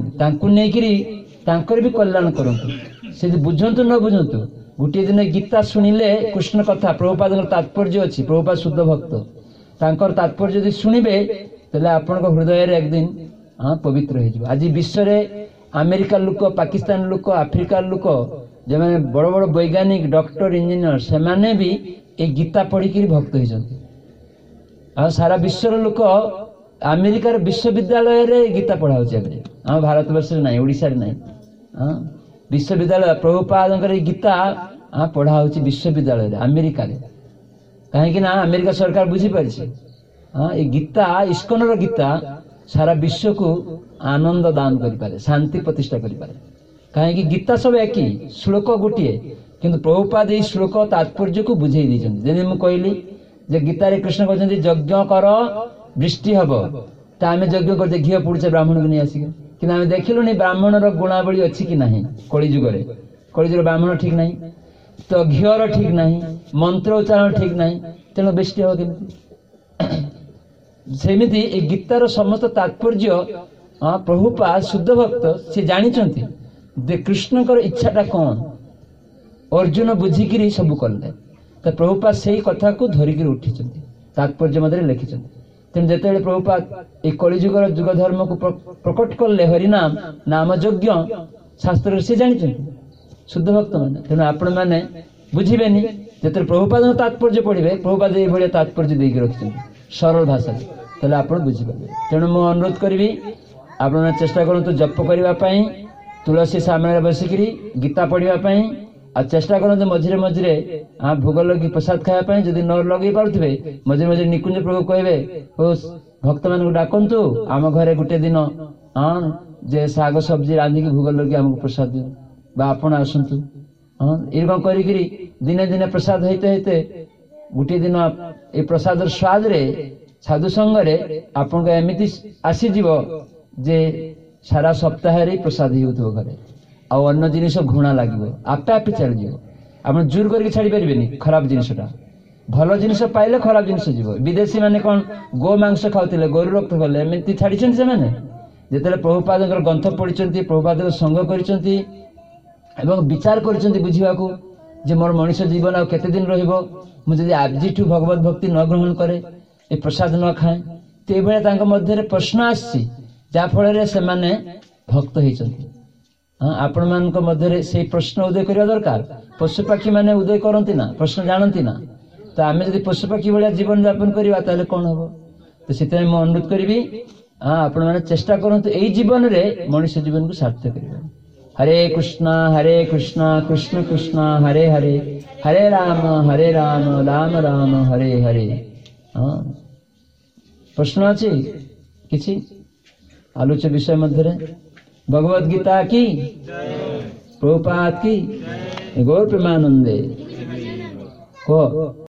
पढ़ी भी कल्याण करूँ से बुझंतु न बुझंतु गोटे दिन गीता शुणिले कृष्ण कथा प्रभुपाद तात्पर्य अच्छी प्रभुपाद शुद्ध भक्त तांकर तात्पर्य यदि शुणिबे तेले आपण हृदय एक दिन हाँ पवित्र हो आज विश्व अमेरिका लोक पाकिस्तान लोक आफ्रिका लोक जो मैंने बड़ बड़ वैज्ञानिक डॉक्टर इंजीनियर से माने भी ए गीता पढ़ी भक्त होती सारा विश्वर लोक अमेरिकार विश्वविद्यालय रे गीता पढ़ाऊ आम भारत वर्ष ना ओडिशा ना हाँ विश्वविद्यालय प्रभुपाद गीता हाँ पढ़ाऊ विश्वविद्यालय अमेरिका कहीं ना अमेरिका सरकार बुझीपारी हाँ ये गीता इस्कन गीता सारा विश्व को आनंद दान करें शांति प्रतिष्ठा करें कहीं गीता सब एक श्लोक गोटे किंतु प्रभुपाद ये श्लोक तात्पर्य को बुझे जमी मुझे कहली गीता कृष्ण कहते यज्ञ कर वृष्टि हम तो आम यज्ञ करते घी पुड़चे ब्राह्मण को नहीं आसिक कि आम देखिलु नहीं ब्राह्मण गुणावली अच्छी कि नहीं कलिजुगर कलिजुग ब्राह्मण ठीक नहीं तो घीर ठीक नहीं मंत्र उच्चारण ठीक नहीं तेणु वृष्टि हम केमी सेमिति ए गीतार समस्त तात्पर्य प्रभुपाद शुद्ध भक्त से जानी दे कृष्ण इच्छाटा कौन अर्जुन बुझिकी सब कले तो प्रभुपाद से कथा को धरिकी उठी तात्पर्य मध्य लिखिं तेणु जिते प्रभुपाद ये कलिजुगर जुग धर्म को प्रकट कले हरिनाम नाम यज्ञ शास्त्र से जानी शुद्ध भक्त मैंने तेणु आपण मैंने बुझेनि जिते प्रभुपाद तात्पर्य पढ़े प्रभुपाद ये तात्पर्य देकी रखिं सरल भाषा तेल आप बुझीपारे तेणु मु अनुरोध करी आप चेष्टा करूँ जप करने तुलसी सामने बसिक गीता पढ़ापी आ चेष्टा करते मझे मझे हाँ भोग लगे प्रसाद खायापी जदि न लगे पारे मझे मझे निकुंज प्रभु कहे हो भक्त मान डाकतु आम घरे गोटे दिन हाँ जे शाग सब्जी रांधिक भोग लगे आमको प्रसाद दियो बा आपण आसतु हाँ ये कौन करी दिने दिने प्रसाद होते होते गोटे दिन ये प्रसाद स्वाद रे साधु संग रे आपन को एमिति आसीजीव जे सारा सप्ताह रे प्रसाद होतो घरे आ अन्न जिनिस घृणा लागिवो आपे आपे चली जीव आपण जोर करके छाड़ी परिबेनी खराब जिनिसटा भल जिनिस पाइले खराब जिनिस जीव विदेशी माने कौन गो मांस खाउतिले गोरु रक्त गले एमिति छाड़ीछन से माने जेतेले प्रभुपादकर ग्रंथ पढ़िचंती प्रभुपादकर संग करिसंती एवं विचार करिसंती बुझिबाकू जे मोर मनुष्य जीवन आ केते दिन रहिबो मु जदि आजिठू भगवत भक्ति न ग्रहण करे ए प्रसाद न खाए ते बेले तांको मध्य रे प्रश्न आसी जा फल रे से माने भक्त होइचंती हाँ आपण मान मध्य रे से प्रश्न उदय करिया दरकार पशु पक्षी माने उदय करंती ना प्रश्न जानती ना तो आमे जदि पशु पक्षी भलिया जीवन यापन करिवा ताले कोन हबो तो सेते मैं अनुरोध करिवि हाँ आपण माने चेष्टा करंतु एई जीवन रे मनुष्य जीवन को सार्थक करिवा हरे कृष्णा कृष्ण कृष्ण हरे हरे हरे राम राम राम हरे हरे हाँ प्रश्न अच्छी किसी आलोच्य विषय मध्य भगवद गीता की प्रभुपाद की गौर प्रेमानंदे को